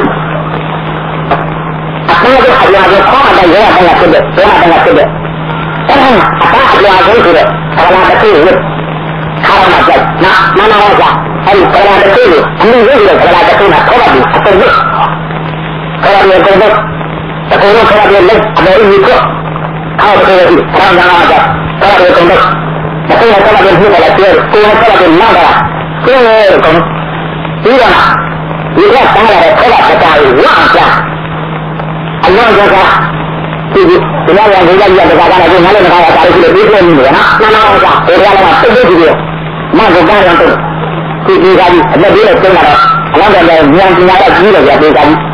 အခုတော့အလားကခေါင်းကရရတာဖြစ်တယ်ဘာမှမဖြစ်တယ်အဲ့ဒါအပါအလားကိုဆိုတော့အလားတစ်ခုလို့ခါမှကြက်နာနာကအဲ့ဒီအလားတစ်ခုလို့အမှုလို့အလားတစ်ခုနဲ့ခေါ်တယ်အတူတူခေါ်ရတယ်ကတော့အခုတော့ခေါ်ရတယ်လက်အမေကြီးကအော်တယ်ဆောင်းလာတာအဲ့ဒါကတော့အခုကလည်းဒီလိုလည်းပြောကိုယ်ကလည်းနားတာကိုယ်ကတော့ဒီကတားရတယ်ခေါ်တာတားရဝါကြအလောကကဒီလိုရရရတကားကလည်းငါလည်းငါတားရပြီးပြေးနေတယ်နော်နာနာကဘယ်ကလည်းတိတ်တိတ်ကြီးမဟုတ်ကားတော့ဒီကကြီးအလက်ကြီးနဲ့ကျင်းလာတော့အလောကလည်းဉာဏ်ပညာရကြီးတယ်ကြာဒီကကြီး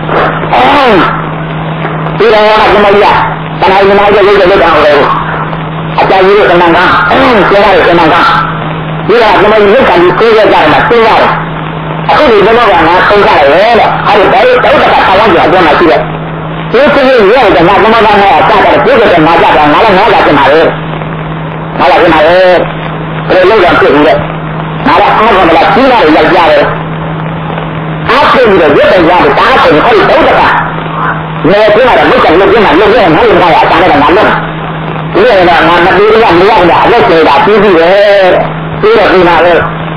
ဒီတော့ကမမကြီးတဏှာမနာကြလို့လောက်အောင်လေအကြကြီးကနန်းကပြောရတယ်ကနန်းကဒီကမမကြီးလုတ်ကန်ကိုရကြတယ်မှာသိရတယ်အခုဒီဘက်ကငါသုံးကြတယ်လေအဲ့ဒီဘယ်တော့ကဆောင်းကြအတွင်းမှာရှိတယ်ဒီကိစ္စရတဲ့ငါသမဘာနဲ့အကြတယ်ဒီကငါကြတာငါလည်းငါလာပြင်ပါလေငါလာပြင်ပါလေဘယ်လိုလုပ်ရဖြစ်ဘူးလေငါကအားကမလားကြီးလာရောက်ကြတယ်အားဖြစ်ပြီးတော့ရုပ်တယ်ရတယ်တားတယ်ခေါ်ပြီးဘုဒ္ဓကနေပြတာလုတ်တယ်လုတ်ပြမှာလုတ်ရငါလည်းငါရအတားနဲ့ငါလုတ်ဒီလိုကငါမပြေးရမရဘူးအလုပ်နေတာပြီးပြီပဲပြီးတော့ဒီမှာပဲ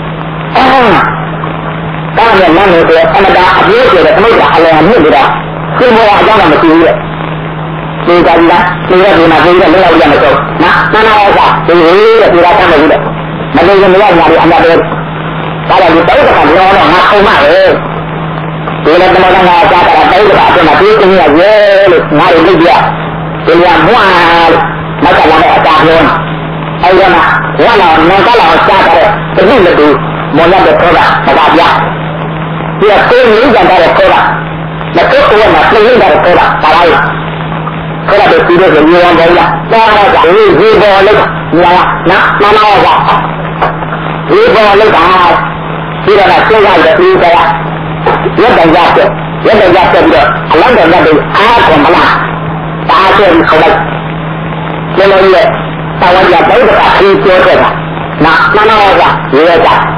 ကားနဲ့နားနေတယ်အမတာအပြည့်ကျတဲ့ခမိတ်ကအလယ်အမြင့်ပြီးတော့ဒီမောအကြောင်းကမရှိဘူးလေဒီကကြီးလားဒီကဒီမှာဒီကလောက်ရမယ်ဆိုနာနာကဒီလိုတဲ့ဒီကတမ်းမယ်ဘူးတဲ့ Maka yang dia nyari anda dia. Kalau kita itu kan dia orang ngaku malu. Bila teman-teman ngaca pada tahu kita tu mati ini aja, ngari dia. Pilihan mual, maka lama acak pun. Ayo nak, walau kalau acak pada sedih lebih, mula berkorban, maka dia. Dia ini jangan berkorban. Maka tuan nak ini berkorban, kalau kalau bertidur jadi orang baiklah. Jangan aja, ini boleh, nak mana aja. Ini boleh dah. Tidak nak tinggal di saya. Dia berjaya dia. Allah berjaya aku malah. Tak ada kalau kalau dia tahu dia tahu tak itu saja. Nak mana aja, dia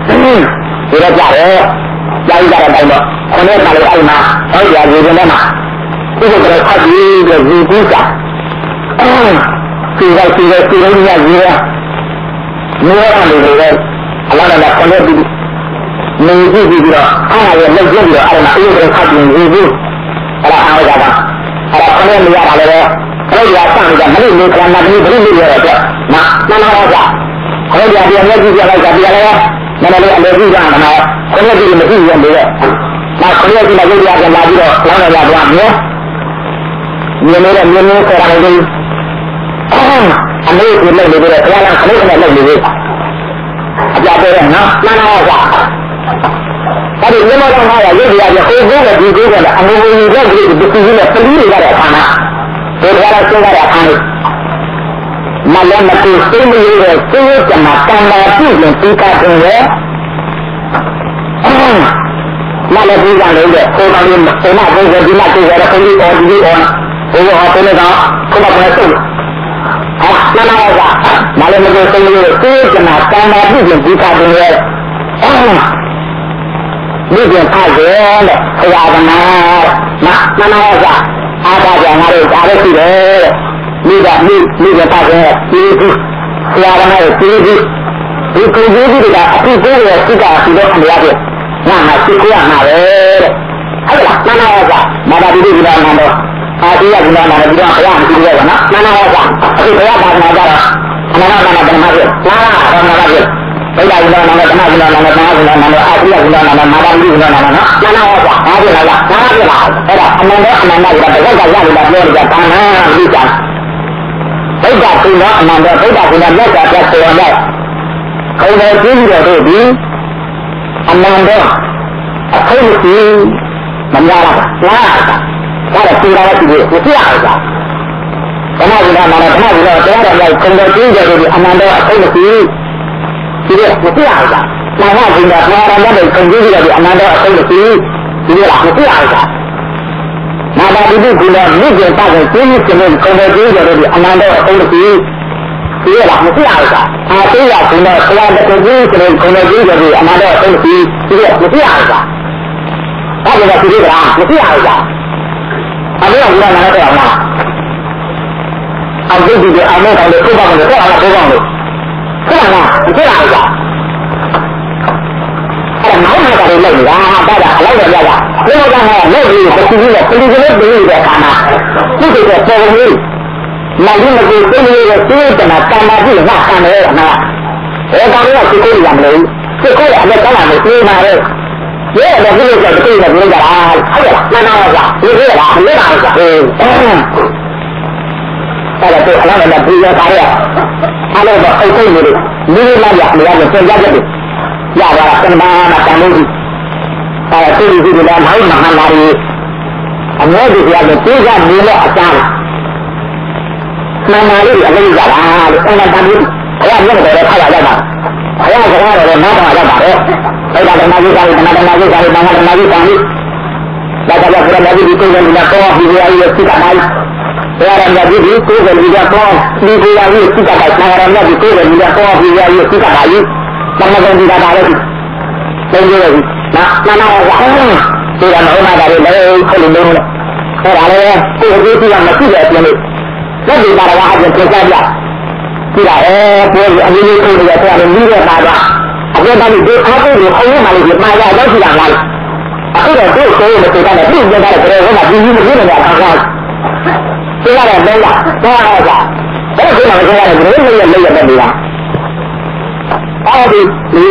jadi jadi dah. Kalau kalau alma, kalau dia jadi mana? Itu berarti dia jadi kan. Tiga ni dia. Murah dia. Allah nak kalau dia menjadi dia, yang lebih dia alma itu berarti dia. Kalau awak jaga. Kalau kalian lihat ada kalau dia sang jangan ini kerana ini beri dia ada. Nah, mana aja. Kalau dia lagi dia lah. Mana dia lagi jangan mana. Kalau dia mesti yang dia. Nah, kalau dia lagi dia akan lagi dah. Kalau dia buat dia. Ini orang ini. Anda itu lagi dia. Kalau lagi dia. Apa yang mana aja. Tadi memang orang kaya dia kubu lagi juga. Anda ini lagi betul-betul sendiri ada sana. Orang tinggal ada sana. Malam mati sendiri itu jemaatan lagi yang tinggal sendiri. Malam juga lagi. Orang ini juga ada kulit orang. Orang apa ni dah? Kau apa tu? Mana aja. Malam mati sendiri itu jemaatan lagi yang tinggal sendiri. Ini dia kajian, saya benar. Mana aja. Ada jangan ada tidak. Ni dia kajian. Ini saya benar. Itu juga. Aku juga tidak ambil dia. Masih kurang ada. Ayolah, mana aja. Mana dulu kita mana. Dia kita mana dia yang kita mana. Mana aja. Aku saya dah ada. Mana benar. Mana. Tidak guna nama aku tidak guna nama madam guna nama mana aja ada lah ada anda kita bekerja di tanah bisa tidak guna anda tidak guna mereka terkeluar kalau tinggal di anda aku mesti menjalan ada tinggal di mesti ada karena guna ada kalau tinggal di anda aku mesti tidak mesti ada. Mana juga orang ada kunjungi dari anda atau lebih tidak mesti ada. Nada itu guna ni jumpa dengan sini kunjungi dari anda atau lebih tidak mesti ada. Tapi ya guna kalau ada kunjungi dari anda atau lebih tidak mesti ada. Tapi tidak mesti ada. Ada yang guna mana ada. Ada juga ada kalau kubang itu ada kubang itu. Kenapa? Kenapa aja? Ada mana dari lagi? Ada lagi ada. Kalau jangan lagi bersih dia kana. Itu dia perlu. Lagi itu kena kana di mana? Kamu sekolah yang lain. Sekolah ada kana di mana? Ya, ada juga di jalan. Ayo, mana aja? Ini aja. Kalau tu kalau ada punya karya, kalau berkau ini lagi yang terjadi. Ya, walaupun mana kamu, kalau tu di dalam hal mahal hari, anda di dalam tiga nilai asal. Mana lagi ada jalan, orang tadi, saya ni ada kalau ada, saya sekarang ada mana ada baru, saya ada lagi kali, baca baca lagi itu yang tidak tahu dia tidak baik. Orang jadi itu dan juga kau dia itu tidak baik. Orang jadi itu dan juga kau dia itu tidak baik. Mana yang tidak baik? Jadi mana orang tidak mau dari kelindung. Orang itu yang mesti dia ni. Jadi para orang yang terjadi tidak boleh ini itu dia tu ada dia ada. Ada tadi dia apa dia kau malu dia maya dia tidak lain. Aku dah tu saya mesti ada dia ada kerana dia begini dia akan. Tidak ada benda, tidak ada. Kalau kita nak cakap begini, dia benda. Kalau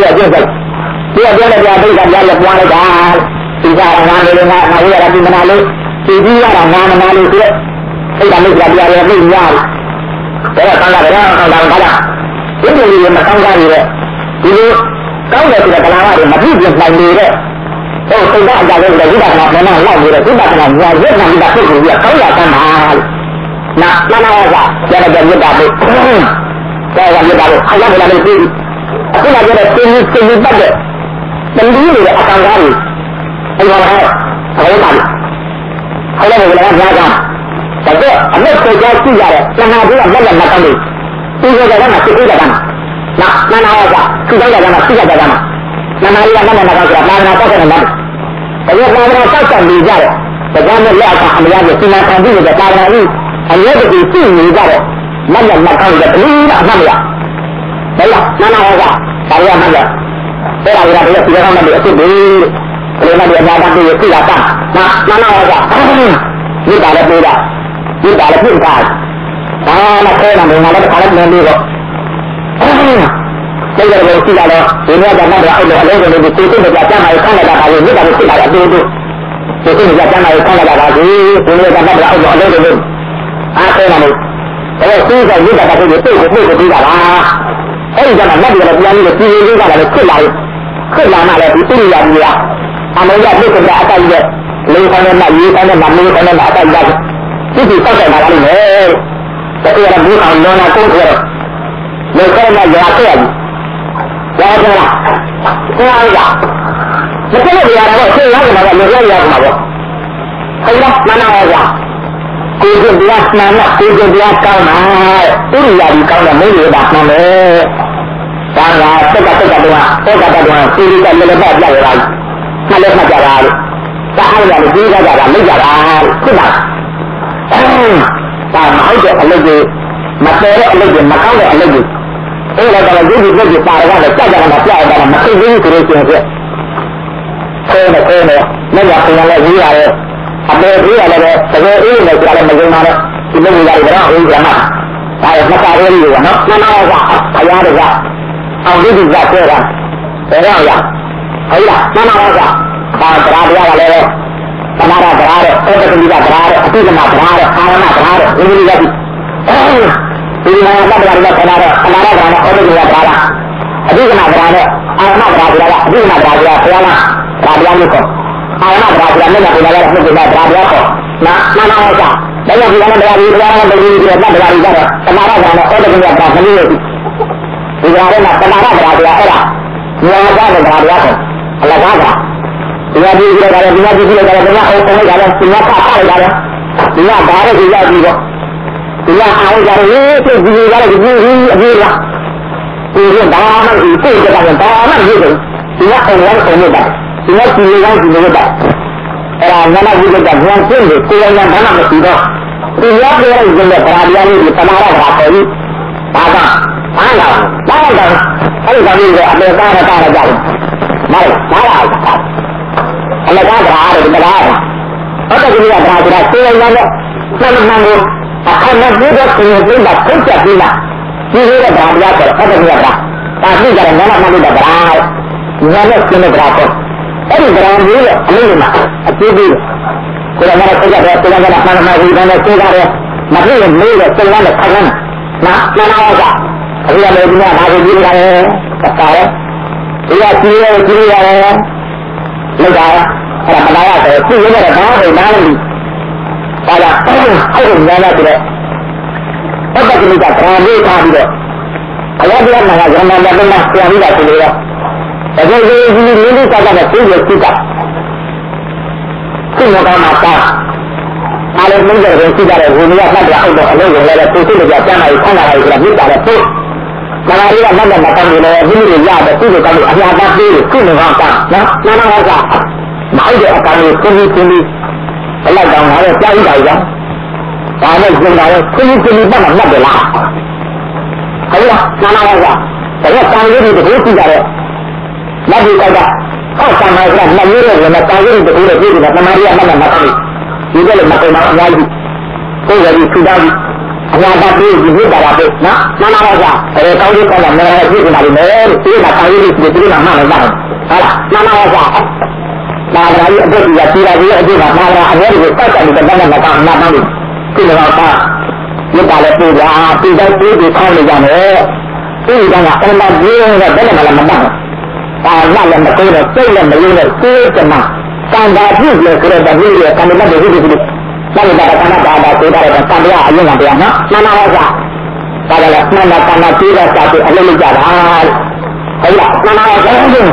ရကျင့်တယ်ဒီကပြောတဲ့ပြပိဋကပြလည်းပွားလိုက်တာဒီကရငါလေးငါဝိရတိမနာလေးဒီကြီးရတာငါမနာလေးဆိုတော့အဲ့ဒါမိစ္ဆာပြလည်းသိများတယ်ဒါကကောင်းတာကောင်းတာကောင်းတာဒီလိုလေးမကောင်းတာတွေဒီလိုကောင်းတယ်ဆိုတဲ့ကလာမတွေမပြည့်ပြည့်နိုင်နေတဲ့ဟိုစိတ်ကအကြလို့ဝိပဿနာနဲ့လောက်နေတဲ့ဝိပဿနာညာရက်နာတာဖြစ်ပြီးကောင်းရတာမှာနာနာကကျန်တဲ့မြတ်တာလို့ဒါကမြတ်တာလို့အရမလာလို့ပြီးအခုလာကြတဲ့သင်္ပတ်တဲ့တန်ကြီးတွေအကောင်ကားတွေအဲ့ဒါကအဝတ်ပါအဲ့ဒါကလည်းညာကဒါတော့အမေကိုကြောက်ကြည့်ရတဲ့သနာကြီးကလက်လက်မကောင်းလို့ဒီလိုကြတာမှသိကြတာနာနာကသူ့ကြောက်ကြတာမှသိကြတာမှနာနာကြီးကလက်လက်မကောင်းဆိုတာဘာနာတော့တယ်မှာဒါကြောင့်ဘာနာတောက်ချနေကြတယ်ဒါကြောင့်လည်းလက်အမရရဲ့စီမံခံပြီးနေတဲ့ပါလာကြီးအမြဲတည်းသိနေကြတယ်လက်လက်မကောင်းတဲ့ဘယ်လိုမှအမှတ်မရဘယ်လားနာနာကဒါရမှတ်ရအဲ့ဒါကလည်းဒီကောင်နဲ့အစ်စ်တွေဘယ်လိုမှအများကြီးသိရတာနာနာကဒီပါလေပြေးတာဒီပါလေပြင်တာဒါမှခဲနေတယ်ငါလည်းခါလည်းနေလို့တော့ဒီလိုပဲရှိတာတော့ဒီနေ့ကမှတော့အဲ့လိုအလုံးစုံလေးကိုသိတဲ့ကြာမှခန့်လိုက်တာပါလို့မြစ်တာကိုသိတာအတူတူဒီကိစ္စကြာမှခန့်လိုက်တာပါဒီနေ့ကမှတော့အဲ့လိုအလုံးစုံလေးအားခဲနေတယ်ဒါတော့သိတဲ့မြစ်တာကိုသိကိုသိတာပါအဲ့ဒီကမှလက်ပြီးတော့ပြန်ပြီးတော့ပြည်ရင်းကြတာလည်းဖြစ်လာတယ်ဖြစ်လာမှလည်းဒီသိရပြီလားအမေရပြစ်တဲ့အတိုက်ရဲ့လေးခေါင်းနဲ့ရေးခေါင်းနဲ့မမေးခေါင်းနဲ့အတိုက်ရတယ်ဒီတောက်တယ်လာလိမ့်မယ်ဒါကလည်းဘူးအောင်လောနာကုန်တယ်လေခေါင်းနဲ့ရာခဲ့ရတယ်ရာကြလားကိုအားရမသိလို့ရတာတော့သိရတယ်မှာလည်းရရမှာပေါ့ဟုတ်လားမနာရကိုယ်ကဒီကမှန်တော့ကိုယ်ကဒီကကောင်းတာဥရိယာကြီးကောင်းတယ်မင်းရတာမှန်တယ်ဒါကတက်ကတော့ဒီကလည်းလည်းပေါ့ပြရတာမှလည်းမှတ်ကြတာလေဒါအားလည်းဒီကကြတာမိကြတာဖြစ်ပါဒါမဟုတ်တဲ့အလုပ်တွေမတဲတဲ့အလုပ်တွေမကောင်းတဲ့အလုပ်တွေအဲ့ဒါကလည်းဒီဒီပါရကလည်းကြောက်ကြတာပြရတာမသိဘူးဆိုလို့ရှိရင်ခဲနေလက်ရပြန်လဲရေးရတယ်အမေရေးရတယ်တကယ်အေးနေကြတယ်မကြုံပါနဲ့ဒီလိုကြီးရတယ်တော့အေးကြမှာဒါရမစားရည်ရောနော်နာနာကဘုရားတွေကအောင်ဒီကပြောတာဘယ်တော့ရဟုတ်လားနာနာကတရားတရားကလည်းသမာဓိတရားတဲ့ဩတ္တတိကတရားတဲ့အတိကမတရားတဲ့အာရမတရားတဲ့ဒီလိုရပြီဒီမှာတတရားတွေကခဏတော့အနာရတရားနဲ့ဩတ္တတိကတရားလားအတိကမတရားနဲ့အာရမတရားကအတိကမတရားကဘုရားလားတရားမျိုးကိုအာရမတရားကလည်းမတရားရတဲ့မှုကတရားတရားကိုနာနာကဒါကြောင့်ဒီကနေ့တရားတွေတရားတွေဒီတရားတွေကတော့သမာဓိတရားနဲ့ဩတ္တတိကတရားမလို့ဒီကြားထဲမှာသမာဓိတရားအဲ့ဒါညာကြတဲ့တရားကိုအလကားကဒီကဒီကလည်းဒီကဒီကလည်းဒီကအောက်ဆုံးကလည်းဒီကခါခါလိုက်တာဒီကဘာလို့ဒီရောက်ပြီးတော့ဒီကအောင်ကြတယ်ဒီကလည်းဒီအပြေးလားဒီကဘာမှဒီကိုယ်ကလည်းဘာမှမလုပ်ဘူးဒီကအောင်လည်းဆုံးနေတာဒီကဒီလိုဒီလိုတာအဲ့ဒါငါလည်းဒီကဘုံကျင်းကိုကိုယ်လည်းဘာမှမရှိတော့ဒီကပြောရရင်ဒီတရားတရားလေးဒီသမာဓိကပေါ်ပြီးဘာကအားလာဘာတော့အဲ့ဒီကလေးကအပေသားနဲ့တားကြတယ်မဟုတ်လားအလကားတရားတွေတရားဟုတ်တယ်ဒီကတရားဆိုတာသိရရင်လည်းမှန်မှန်ကိုအခက်နဲ့ပြီးတော့ကိုယ်သိတာထုတ်ချက်ပြီးလားဒီလိုတဲ့တရားဆိုတော့ဟုတ်တယ်ဒီကဒါသိကြတယ်ငါမှမလို့တရားငါလည်းကျင်းတဲ့တရားပေါ့အဲ့ဒီတရားကြီးရဲ့အလေးမှာအကျိုးပေးတယ်ကိုယ်ကလည်းသိကြတယ်ကိုယ်ကလည်းမှန်မှန်ကိုယ်ကလည်းသိကြတယ်မဖြစ်ရင်မေးတယ်စိတ်နဲ့ခိုင်နေနာကအခုလည်းဒီမှာဘာကိုကြည့်ရတယ်သတ်တယ်ဒီကကြည့်ရတယ်လောက်တာအဲ့ဒါမလာရတော့သိရတဲ့ဘာကိုနားမလို့ဘာလဲအဲ့ဒီညာလာတဲ့ဘတ်တကလေးကဘာလို့ထားပြီးတော့အလားတရားမှာရမန်တဲ့မှာပြန်ပြီးတာဆိုလို့တော့ဒါကြိုဒီလေးစားတဲ့သိရသိတာသိရတာမှာပါအားလုံးသိကြတယ်သိကြတယ်ဝိနည်းကမှတ်တယ်အောက်တော့အလုပ်ကိုလည်းကိုယ်သိကြကျမ်းမာရေးဆန်းလာတယ်ဆိုတာမြစ်တာလည်းပို့မလာရီကမှတ်တယ်မတောင်းလို့လည်းဒီလိုရတယ်သိလို့တောင်းလို့အများသားပြေးလို့သိနေတော့တာနော်နာကမဟုတ်တဲ့အကောင်ကိုသိပြီးဘယ်လောက်တောင်းလာတော့ကြားရတာရောဒါနဲ့ကျင်တာရောသိပြီးပတ်မှတ်တယ်လားဟုတ်လားနာကဒါကတောင်းရည်တကူသိကြတယ်လက်ဒီကောက်ကဟောဆံမှာကမရရနဲ့တောင်းရည်တကူနဲ့ပြေးတယ်တမာရီကမှတ်တယ်မတောင်းလို့ဒီကလည်းမကောင်းတော့အများကြီးကိုယ်ကဒီထူတာကြီးညာတတ်ပြီးဒီလိုတာပဲနော်နာနာပါစားကောင်းကြီးကောင်းတယ်လည်းပြည့်နေတာလေဒီကကောင်းကြီးဒီမှာမှလည်းပါတယ်ဟုတ်လားနာနာပါစားနာရာကြီးအပုတ်ကြီးကတီးတာကြီးအပုတ်ကနာရာအများကြီးကိုတောက်တယ်တဲ့ဘယ်နဲ့မကောင်းနာပန်းလို့ဒီလိုတော့မြတ်တာလည်းပြေးတာပြေးတိုင်းပြေးပြီးခေါင်းနေကြတယ်ဒီကကအမှန်ကြီးတော့ဘယ်နဲ့မှလည်းမတတ်ဘူးဒါလည်းမကိုးတော့စိတ်လည်းမယုံနဲ့ကိုယ်ကမှတန်တာပြုလို့ဆိုတော့ဒီလိုကံမတ်တွေဒီလိုဘာလို့ဒါကနာတာကိုတာတော့တန်တရားအရင်ကတရားနော်နာနာပါစားဒါကလည်းနာနာတန်တာပြေးတာစားပြီးအလုပ်လုပ်ကြတာဟုတ်လားနာနာပါစားဒါဒီလို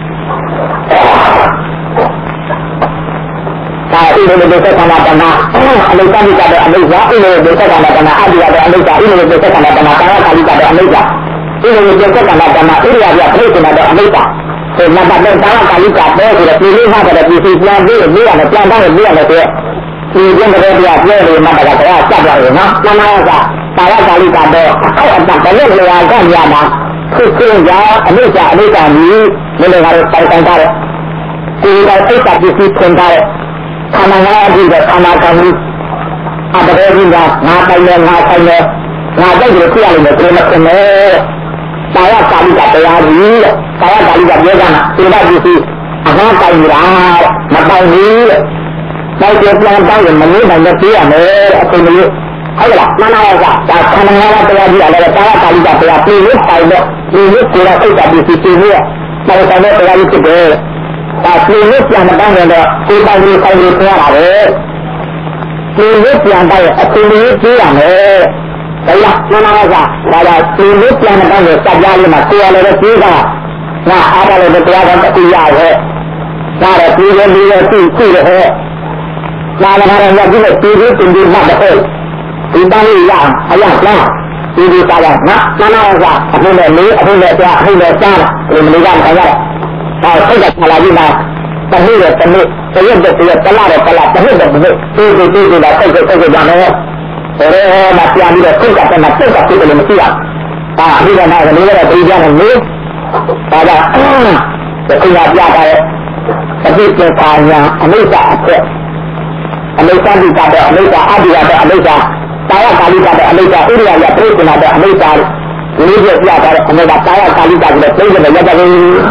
လိုသက္ကနာတနာအလုတ်တိကတော့အလုတ်စားအလိုလိုသက္ကနာတနာအဒီကတော့အလုတ်စားအလိုလိုသက္ကနာတနာကာယကာလိကတော့အလုတ်စားအလိုလိုသက္ကနာတနာဣရိယာပြပြိဿနာတော့အလုတ်စားဆိုနံပါတ်1ကာယကာလိကတော့ဆိုတော့ဒီလိုမှတော့ဒီစီပြန်ပြီးပြီးရတယ်ပြန်တော့ပြီးရတယ်ဆိုဒီကျင်းတဲ့တရားပြောလို့မှတော့တရားစပ်ရတယ်နော်နာနာကကာယကာလိကတော့အောက်အတဘယ်လိုလဲကမြာမှာဖြစ်ချင်းကြောင့်အလုတ်စားအလုတ်စားကြီးဒီလိုကတော့ပိုင်ပိုင်တာကိုယ်ကစိတ်ကပစ္စည်းဖွင့်ထားတဲ့ခန္ဓာငါးအခုကခန္ဓာကောင်းမှုအတရေကြီးကငါပိုင်တယ်ငါဆိုင်တယ်ငါတိုက်တယ်ပြရလိမ့်မယ်ပြမစနဲ့တာယကာလိကတရားကြီးတာယကာလိကပြောကြမှာဒီလိုပစ္စည်းအငါတိုင်တာမတိုင်ဘူးတိုက်တယ်ပြန်တောင်းရင်မလို့နိုင်တဲ့ပြေးရမယ်အကုန်လုံးဟုတ်လားနာနာရကဒါခန္ဓာငါးတရားကြီးကလည်းတာယကာလိကတရားပြေးလို့တိုင်တော့ဒီလိုကိုယ်ကစိတ်ကပစ္စည်းပြေးလို့တိုင်တဲ့တရားကြီးဖြစ်တယ်ဒါပြေလို့ပြန်မတန်းတော့ကိုယ်ပိုင်လေးဆိုင်လေးပြောတာပဲပြေလို့ပြန်တိုင်းအတူလေးပြေးရမယ်ဒါလားနာနာကဒါပြေလို့ပြန်မတန်းတော့စက်ပြားလေးမှာကိုယ်ရလည်းပြေးတာငါအားရလည်းတရားတော်တူရရဲ့ဒါတော့ပြေးလို့လေးလို့ရှိတယ်ဟဲ့နာနာကလည်းဒီလိုပြေးလို့တင်ပြီးမှတ်တယ်ဒီတိုင်းရအရာလားဒီလိုစားရနော်နာနာကအဖို့နဲ့လေးအဖို့နဲ့ကြားအဖို့နဲ့ကြားဒီမလေးကမခံရတယ်ဒါစိတ်ကခလာကြီးမှာတနေ့တော့တနေ့တရက်တော့တရက်တလားတော့တလားတနေ့တော့တနေ့ဒီလာစိတ်ကြမယ်ဘယ်မှာပြန်ပြီးတော့စိတ်ကတည်းကစိတ်ကဖြစ်တယ်လို့မရှိရဒါအပြီးတော့လည်းလည်းတော့ပြေးကြတယ်လေဒါကဒီကပြတာရဲ့အဖြစ်ကခါညာအနိစ္စအဖြစ်အနိစ္စတိကတော့အနိစ္စအတ္တိကတော့အနိစ္စတာယကာလိကတော့အနိစ္စဣရိယာယပြိဿနာတော့အနိစ္စဒီလိုပြတာတော့အနိစ္စတာယကာလိကတော့ပြိဿနာရတဲ့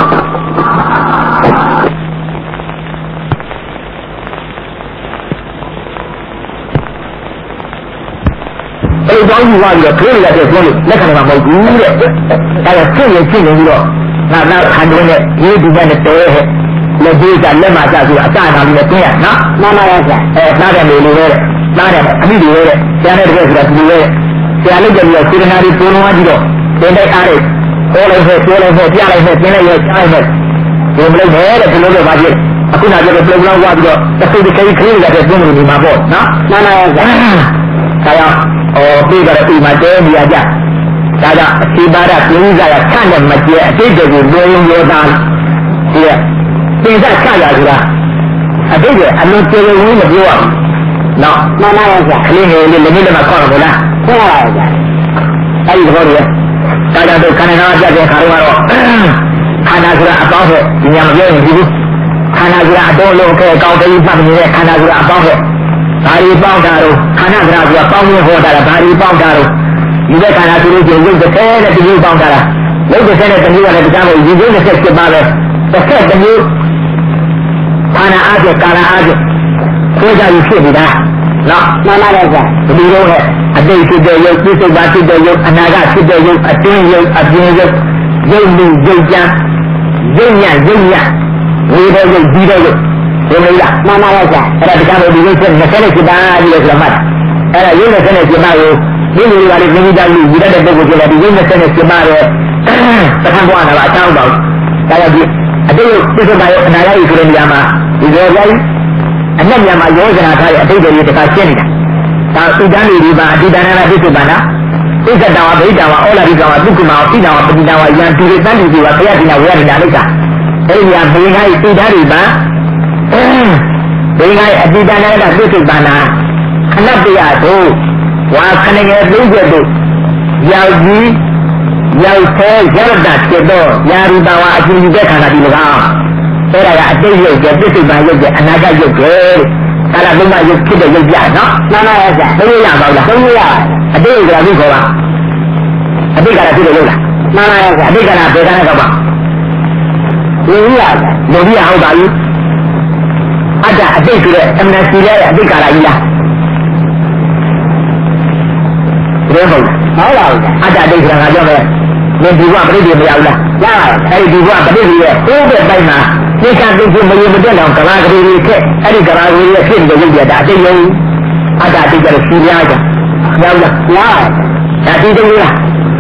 ဒီကြောင့်ဒီဝါပြီးတော့ခရီးရတဲ့ပြောလို့လက်ခံမှာမဟုတ်ဘူးတဲ့ဒါကဖြစ်ရင်ဖြစ်နေပြီးတော့ငါခံတယ်နဲ့ဒီဒီနဲ့တဲဟဲ့လက်သေးကလက်မှာကျဆိုအစနာပြီးတော့တင်းရနော်မှန်ပါရဲ့ဆရာသားတယ်လို့လေသားတယ်အမိတွေရဲ့ဆရာနဲ့တကယ်ဆိုတာဒီလိုရဲ့ဆရာလုပ်ကြပြီးတော့စေတနာတွေပုံလုံးကြည့်တော့တင်းတိုက်အားတွေပေါ်လိုက်ဟဲ့ပြောလိုက်ဟဲ့ပြလိုက်ဟဲ့တင်းလိုက်ရဲ့ကြားလိုက်ဟဲ့ဒီမလို့နဲ့တဲ့ဒီလိုတော့ပါဖြစ်အခုနကပြောတဲ့ပုံလုံးဝပြီးတော့တစ်စိတ်တစ်ခရီးရတဲ့ပုံလို့ဒီမှာပေါ့နော်မှန်ပါရဲ့ဆရာဒါကြောင့်ပြီးတော့ဒီမှာတဲနေရကြဒါကြောင့်အစီပါဒပြင်းစားရဆန့်တဲ့မကျဲအတိတ်ကိုပြောရင်ပြောတာဒီကပြင်စားဆရဆိုတာအတိတ်ကအလုံးကျေဝင်းမပြောရဘူးနော်မှန်ပါရဲ့ဆရာခလေးငယ်လေးလည်းလည်းမခေါ်တော့ဘူးလားခေါ်ပါရဲ့ဆရာအဲဒီတော့ဒီဒါကြောင့်ခန္ဓာနာပြတဲ့ခါတော့ခန္ဓာဆိုတာအပေါင်းဟဲ့ဒီညမပြောရင်ဒီဘူးခန္ဓာဆိုတာအတော်လုံးခဲကောင်းတယ်ပတ်နေတဲ့ခန္ဓာဆိုတာအပေါင်းဟဲ့ဘာဒီပေါက်တာတော့ခန္ဓာကရာကပေါင်းရဟောတာဘာဒီပေါက်တာတော့ဒီဘက်ခန္ဓာသူတို့ကျရုပ်တစ်ခဲနဲ့တမျိုးပေါက်တာလားရုပ်တစ်ခဲနဲ့တမျိုးကလည်းတရားမဟုတ်ဒီကျုပ်တစ်ခဲပါပဲတစ်ခဲတမျိုးခန္ဓာအားဖြင့်ကာလအားဖြင့်ခွဲခြားပြီးဖြစ်နေတာနော်မှန်ပါရဲ့ဆရာဒီလိုနဲ့အတိတ်ဖြစ်တဲ့ရုပ်ပြစ္ဆုတ်ပါဖြစ်တဲ့ရုပ်အနာဂတ်ဖြစ်တဲ့ရုပ်အတွင်းရုပ်အပြင်ရုပ်ရုပ်လူရုပ်ကြံရုပ်ညဝိတဲ့ရုပ်ဒီတဲ့ရုပ်ဒီလိုလားမှန်ပါရဲ့ဆရာအဲ့ဒါတရားမဟုတ်ဒီလိုဖြစ်27ပါးပြီးလို့ဆိုမှတ်အဲ့ဒါရုပ်27ပါးကိုဒီလိုပါလေမြင်ကြလို့ယူတဲ့ပုဂ္ဂိုလ်ကျတော့ဒီ27ပါးရဲ့ပထမဘဝကအတောင်းပါဒါကြောင့်ဒီအတိတ်ပြစ္ဆုတ်ပါရဲ့အနာဂတ်ဆိုတဲ့နေရာမှာဒီလိုလိုက်အမျက်များမှာယောဇနာထားရဲ့အတိတ်တွေတခါရှင်းနေတာဒါဥဒ္ဒန်တွေဒီပါအတိတနာပြစ္ဆုတ်ပါလားဣဇတဝဗိဒဝဩလာရိကဝသုက္ကမပိဏဝပတိတဝယံတိရတန်တိဝခယတိနဝရဒိနာလိကအဲ့ဒီဟာဘေငါ့ဣဒ္ဓတွေပါဘေငါ့အတိတနာကပြစ္ဆုတ်ပါလားခဏတရတို့ဝါခဏငယ်30တို့ရောက်ကြီးရောက်သေးရတ္တဖြစ်တော့ယာရိတဝါအရှင်ယူတဲ့ခန္ဓာဒီ၎င်းအဲ့ဒါကအတိတ်ရုပ်ကျပြစ္ဆုတ်ပါရုပ်ကျအနာဂတ်ရုပ်ကျဒါကလုံးဝရုပ်ဖြစ်တဲ့ရုပ်ပြနော်မှန်ပါရဲ့ဗျာသုံးရပါဘူးလားသုံးရအတိတ်ကလည်းခေါ်ပါအတိတ်ကလည်းဖြစ်တဲ့ရုပ်လားမှန်ပါရဲ့ဗျာအတိတ်ကလည်းဘယ်ကနဲ့တော့ပါလူကြီးရလူကြီးရဟုတ်ပါဘူးအတ္တအတိတ်ဆိုတဲ့အမှန်စီရဲ့အတိတ်ကလည်းကြီးလားဘယ်ဟုတ်ဟုတ်လားအတ္တအတိတ်ဆိုတာငါပြောမယ်မင်းဒီဘဝပြိတ္တိမရဘူးလားရပါတယ်အဲ့ဒီဒီဘဝပြိတ္တိရဲ့အိုးတဲ့ပိုင်းမှာသိက္ခာသိက္ခာမရေမတက်တော့ကဘာကလေးတွေဖြစ်အဲ့ဒီကဘာကလေးရဲ့ဖြစ်နေတဲ့ရုပ်ပြတာအတိတ်ယုံအတ္တအတိတ်ကလည်းစီများကြရောက်လားရဒါဒီတုံးလား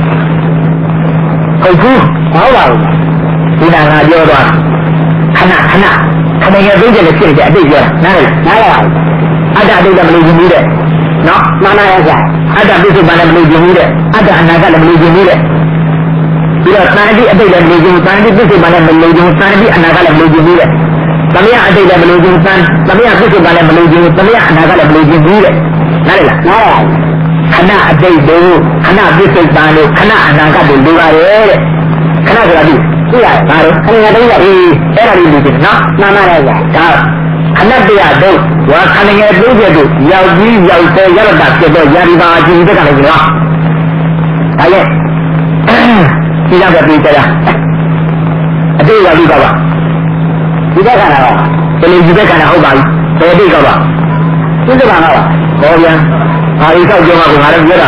ဟုတ်ဘူးဟုတ်ပါဘူးဒီနာငါပြောတော့ခဏခဏရဲ့သိကြလည်းဖြစ်နေတဲ့အတိတ်ပြောတာနားလားအတ္တအတိတ်ကမလို့ယူမှုတဲ့နော်မှန်ပါရဲ့ဗျာအတ္တပြစ္ဆုတ်ပန်လည်းမလို့ယူမှုတဲ့အတ္တအနာကလည်းမလို့ယူမှုတဲ့ပြီးတော့သံတိအတိတ်လည်းမလို့ယူသံတိပြစ္ဆုတ်ပန်လည်းမလို့ယူသံတိအနာကလည်းမလို့ယူမှုတဲ့သမယအတိတ်လည်းမလို့ယူသမယပြစ္ဆုတ်ပန်လည်းမလို့ယူသမယအနာကလည်းမလို့ယူမှုတဲ့နားလားခဏအတိတ်တို့ခဏပြစ္ဆုတ်ပန်တို့ခဏအနာကတို့လိုပါရဲ့တဲ့ခဏဆိုတာဒီသိရပါတော့ခဏတုံးရအေးအဲ့ဒါလေးလူကြီးနော်မှန်ပါရဲ့ဗျာဒါခဏတရားတို့ဝါခဏငယ်သုံးချက်တို့ရောက်ကြီးရောက်တဲ့ရတ္တဖြစ်တော့ယာရီပါအကျဉ်းတဲ့ကလည်းကြောဒါရဲ့ဒီတော့ပြေးကြရအတိတ်ကဒီကပါဒီဘက်ကလားဘယ်လိုဒီဘက်ကလားဟုတ်ပါပြီဘယ်အတိတ်ကပါဒီဘက်ကလားဟောပြန်အာရိဆောက်ကြောမှာကငါလည်းပြောတာ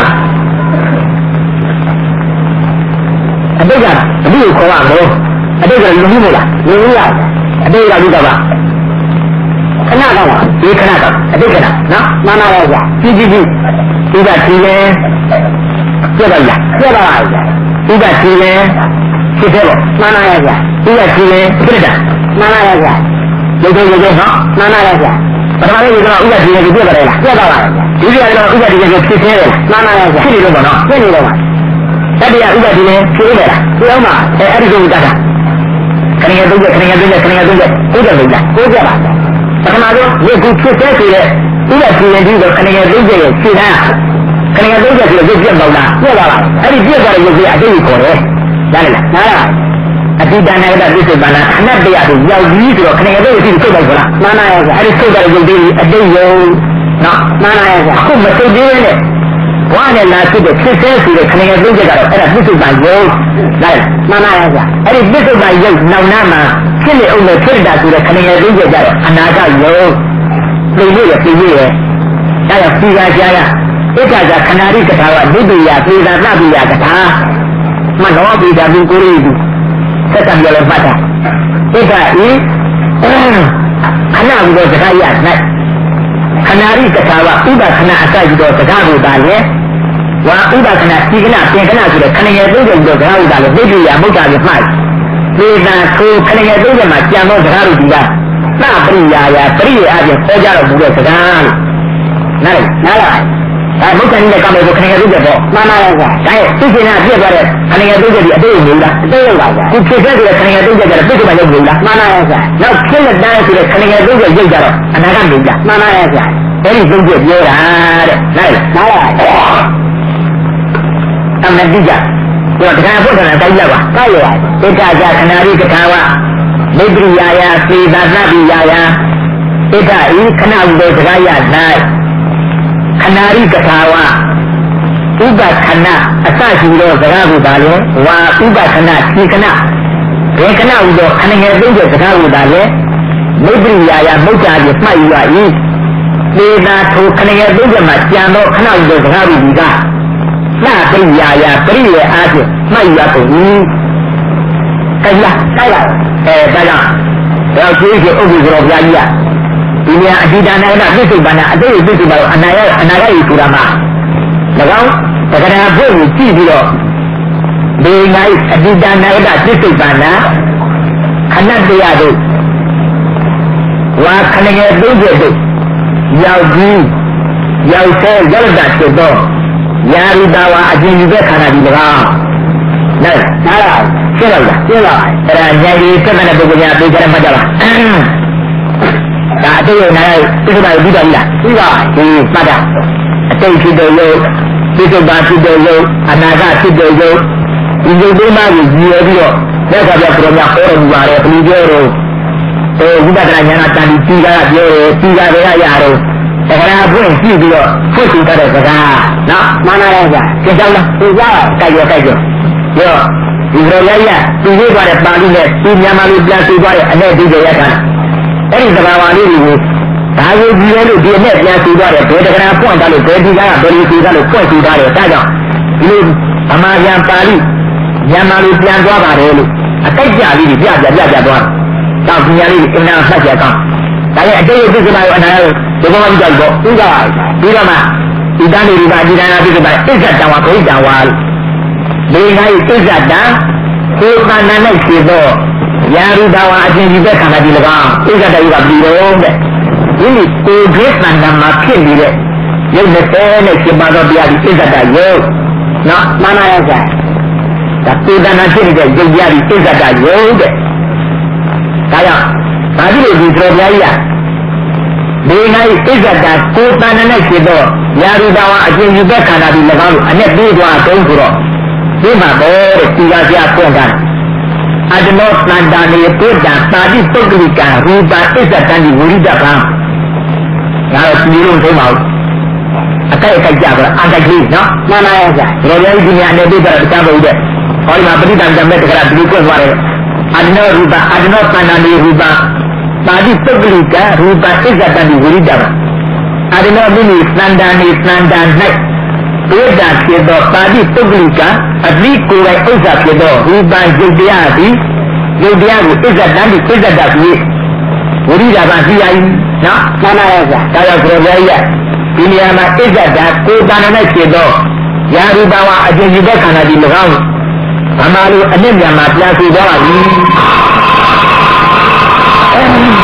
အတိတ်ကအတိတ်ကိုခေါ်ရမယ်အတိတ်ကလူမှုမလားလူမှုရအတိတ်ကဒီကပါခဏတော့ဒီခဏတော့အတိတ်ခဏနော်မှန်ပါရဲ့ဗျာကြည့်ဒီကဒီလဲပြတ်ပါလားပြတ်ပါလားဒီကဒီလဲဖြစ်တယ်လို့မှန်ပါရဲ့ဗျာဒီကဒီလဲပြတ်တာမှန်ပါရဲ့ဗျာရုပ်ရုပ်နော်မှန်ပါရဲ့ဗျာပထမလေးကတော့ဥပဒေကိုပြတ်ပါတယ်လားပြတ်ပါပါဒုတိယကတော့ဥပဒေကိုဖြစ်သေးတယ်မှန်ပါရဲ့ဗျာဖြစ်နေလို့ပေါ့နော်ဖြစ်နေတော့ပါတတိယဥပဒေနဲ့ဖြစ်နေလားပြောင်းပါအဲ့ဒီကိုတတ်တာခဏရသုံးချက်ဥဒ္ဒလို့လားကိုးကြပါပထမဆုံးရုပ်ကိုဖြစ်သေးဆိုတဲ့ဥပဒေရင်ဒီကိုခဏရသုံးချက်ရဲ့ခြေသားခဏရသုံးချက်ဆိုရုပ်ပြတ်တော့လားပြတ်ပါလားအဲ့ဒီပြတ်သွားတဲ့ရုပ်ကြီးအတိတ်ကိုခေါ်တယ်ကြားလားနားလားအတိတနာကပြစ္ဆုတ်ပါလားအနတ္တရကိုရောက်ပြီးဆိုတော့ခဏရသုံးချက်ကိုထုတ်လိုက်ပါလားမှန်ပါရဲ့အဲ့ဒီထုတ်တဲ့ရုပ်ကြီးအတိတ်ယုံနော်မှန်ပါရဲ့အခုမထုတ်သေးနဲ့ဘဝနဲ့လာဖြစ်တဲ့ဖြစ်သေးဆိုတဲ့ခဏရသုံးချက်ကတော့အဲ့ဒါပြစ္ဆုတ်ပါယုံလားမှန်ပါရဲ့အဲ့ဒီပြစ္ဆုတ်ပါယုံနောက်နာမှာဖြစ်နေအောင်လို့ဖြစ်တာဆိုတဲ့ခဏရသုံးချက်ကြတော့အနာကယုံသိလို့ရအဲ့ဒါပူဇာကြရဣက္ခာခဏရိကထာဝဒုတိယပူဇာသပိယကထာမနောပိဒါဘုကိုရိတုသက်တံပြောလဲပတ်တာဣက္ခာဤခဏဘုသောစကားရ၌ခဏရိကထာဝဥပခဏအစယူသောစကားကိုပါလေဝါဥပခဏဒီကဏပြင်ကဏဆိုတဲ့ခဏရသုံးချက်သောစကားကိုပါလေဒုတိယမုဒ္ဒရာမှာသေတာကိုခဏရသုံးချက်မှာကြံသောစကားတို့ဒီကသပရိယာယပရိယေအပြင်ခေါ်ကြတော့ဘူးတဲ့စကားလို့နားလားဒါမုတ်တန်နဲ့ကမယ်ကိုခဏရသုံးချက်ပေါ့မှန်ပါရဲ့ကွာဒါရဲ့သိချင်တာပြည့်သွားတဲ့ခဏရသုံးချက်ဒီအတိတ်ကိုလားအတိတ်ရောက်ပါဗျာခုဖြစ်ခဲ့တဲ့ခဏရသုံးချက်ကျတော့ပြည့်စုံမှရောက်ဘူးလားမှန်ပါရဲ့ကွာနောက်ဖြစ်လက်တန်းဆိုတဲ့ခဏရသုံးချက်ရောက်ကြတော့အနာဂတ်မြင်ကြမှန်ပါရဲ့ကွာအဲ့ဒီသုံးချက်ပြောတာတဲ့နားလားအမှန်တိကျတော့တရားဖို့တယ်တိုက်ရပါတိုက်ရပါဣက္ခာကြခဏရိကထာဝမိတ္တရိယာယသေသာသပိယာယဣက္ခဤခဏဥဒေစကားရ၌ခဏရိကထာဝဥပခဏအစရှိသောစကားကိုပါလေဝါဥပခဏဒီခဏဘေခဏဥသောခဏငယ်သုံးချက်စကားကိုပါလေမိတ္တရိယာယမုတ်တာပြမှတ်ယူရ၏သေသာထိုခဏငယ်သုံးချက်မှာကြံသောခဏဥသောစကားကိုဒီကသပိယာယပရိယေအားဖြင့်မှတ်ယူရကုန်၏တိုက်လားဒါကြောင့်တော့ကျေးဇူးဥပ္ပုဇ္ဇောဘုရားကြီးကဒီနေရာအတိဒါနကပြစ္ဆုတ်ပါဏအတိတ်ပြစ္ဆုတ်ပါတော့အနာဂတ်ဆိုတာမှာ၎င်းသက္ကရာဘုရားကိုကြည့်ပြီးတော့ဒီနိုင်အတိဒါနကပြစ္ဆုတ်ပါဏခဏတရားတို့ဝါခဏငယ်သုံးချက်တို့ရောက်ပြီးရောက်ဆဲရောက်တာဖြစ်တော့ယာရိတာဝါအကျဉ်းယူတဲ့ခန္ဓာဒီ၎င်းနားလားရှင်းတော့လားရှင်းပါအဲ့ဒါဉာဏ်ကြီးသက်တဲ့ပုဂ္ဂိုလ်များသိကြရမှကြပါဒါအတိတ်ရနာပြစ္ဆုတ်ပါပြီးတော့လားပြီးပါဒီပတ်တာအတိတ်ဖြစ်တဲ့ရုပ်ပြစ္ဆုတ်ပါဖြစ်တဲ့ရုပ်အနာဂတ်ဖြစ်တဲ့ရုပ်ဒီရုပ်တွေမှကိုရည်ရပြီးတော့လက်ခါပြပရောများဟောတော်မူပါတယ်ဘယ်လိုပြောတော့ဝိပဿနာဉာဏ်တန်ဒီကြီးကပြောတယ်ကြီးကလည်းရတော့တခါဖွင့်ကြည့်ပြီးတော့ဖွင့်ကြည့်တဲ့စကားနော်မှန်ပါရဲ့ဗျာသင်ကြောက်လားသင်ကြောက်ကြိုက်ရောပြောဒီလိုရသူရေးသွားတဲ့ပါဠိနဲ့ဒီမြန်မာလိုပြန်ဆိုသွားတဲ့အနဲ့ဒီကြရတာအဲ့ဒီသဘာဝလေးတွေကိုဒါကိုကြည့်ရလို့ဒီအနဲ့ပြန်ဆိုသွားတယ်ဘယ်တခါဖွင့်တာလို့ဘယ်ဒီကဘယ်လိုဆိုတာလို့ဖွင့်ဆိုထားတယ်ဒါကြောင့်ဒီလိုဗမာပြန်ပါဠိမြန်မာလိုပြန်သွားပါတယ်လို့အတိုက်ကြလေးတွေပြသွားတော့ဒီညာလေးအင်နာဆက်ကြကောင်းဒါရဲ့အတိတ်ပြစ္ဆနာရောအနာရောဒီဘောမှာကြိုက်တော့ပြီးတော့မှဒီတန်းလေးဒီပါဒီတန်းအပြစ္ဆနာအစ္ဆတံဝါဘိတံဝါလေငါ၏အစ္ဆတံကိုယ်ခန္ဓာ၌ရှိသောယာရုတဝါအချင်းကြီးတဲ့ခန္ဓာဒီ၎င်းအစ္ဆတံကပြီးတော့တဲ့ဒီလိုကိုယ်ဖြစ်ခန္ဓာမှာဖြစ်နေတဲ့ရုပ်20နဲ့ရှင်ပါသောတရားဒီအစ္ဆတယုတ်နော်မှန်ပါရဲ့ဗျာဒါကိုယ်ခန္ဓာဖြစ်နေတဲ့ရုပ်တရားဒီအစ္ဆတယုတ်တဲ့ဒါကြောင့်ဘာဖြစ်လို့ဒီတော်ပြားကြီးကဒီနိုင်ဣဇ္ဇတာကိုယ်တဏ္ဍနဲ့ဖြစ်တော့ယာရုတဝါအကျဉ်းယူတဲ့ခန္ဓာဒီ၎င်းလို့အနဲ့ပြေးသွားတုံးဆိုတော့ဒီမှာတော့တဲ့ဒီကကြာဖွင့်တာအတနောတန္တာနေပုဒ္ဒံပါတိပုဂ္ဂလိကံရူပဣဇ္ဇတံဒီဝိရိဒကံဒါတော့ဒီလိုဆုံးပါဦးအတိုက်ကြပါအတိုက်ကြီးနော်မှန်ပါရဲ့ဗျာတော်ပြားကြီးဒီညာနဲ့ပြေးတာတခြားမဟုတ်တဲ့ဟောဒီမှာပဋိသင်္ခါမဲ့တခါဒီလိုကွက်သွားတယ်အတနောရူပအတနောတန္တာနေရူပပါတိပုဂ္ဂလိကရူပဣဇ္ဇတံဒီဝိရိဒကံအတနောမိမိတန္တာနေတန္တာ၌ဒုဒ္ဒဖြစ်သောပါတိပုဂ္ဂလိကအတိကိုယ်တိုင်ဥစ္စာဖြစ်သောရူပယုတ်တရားသည်ယုတ်တရားကိုဣဇ္ဇတံဒီဣဇ္ဇတဖြစ်ဝိရိဒကံသိရည်နော်မှန်ပါရဲ့ဗျာဒါကြောင့်ဘုရားကြီးကဒီနေရာမှာဣဇ္ဇတံကိုယ်တဏ္ဍနဲ့ဖြစ်သောယာရူပဝါအကျဉ်းကြီးတဲ့ခန္ဓာဒီ၎င်းဗမာလိုအနည်းများမှာပြန်ဆိုသွားပါပြီ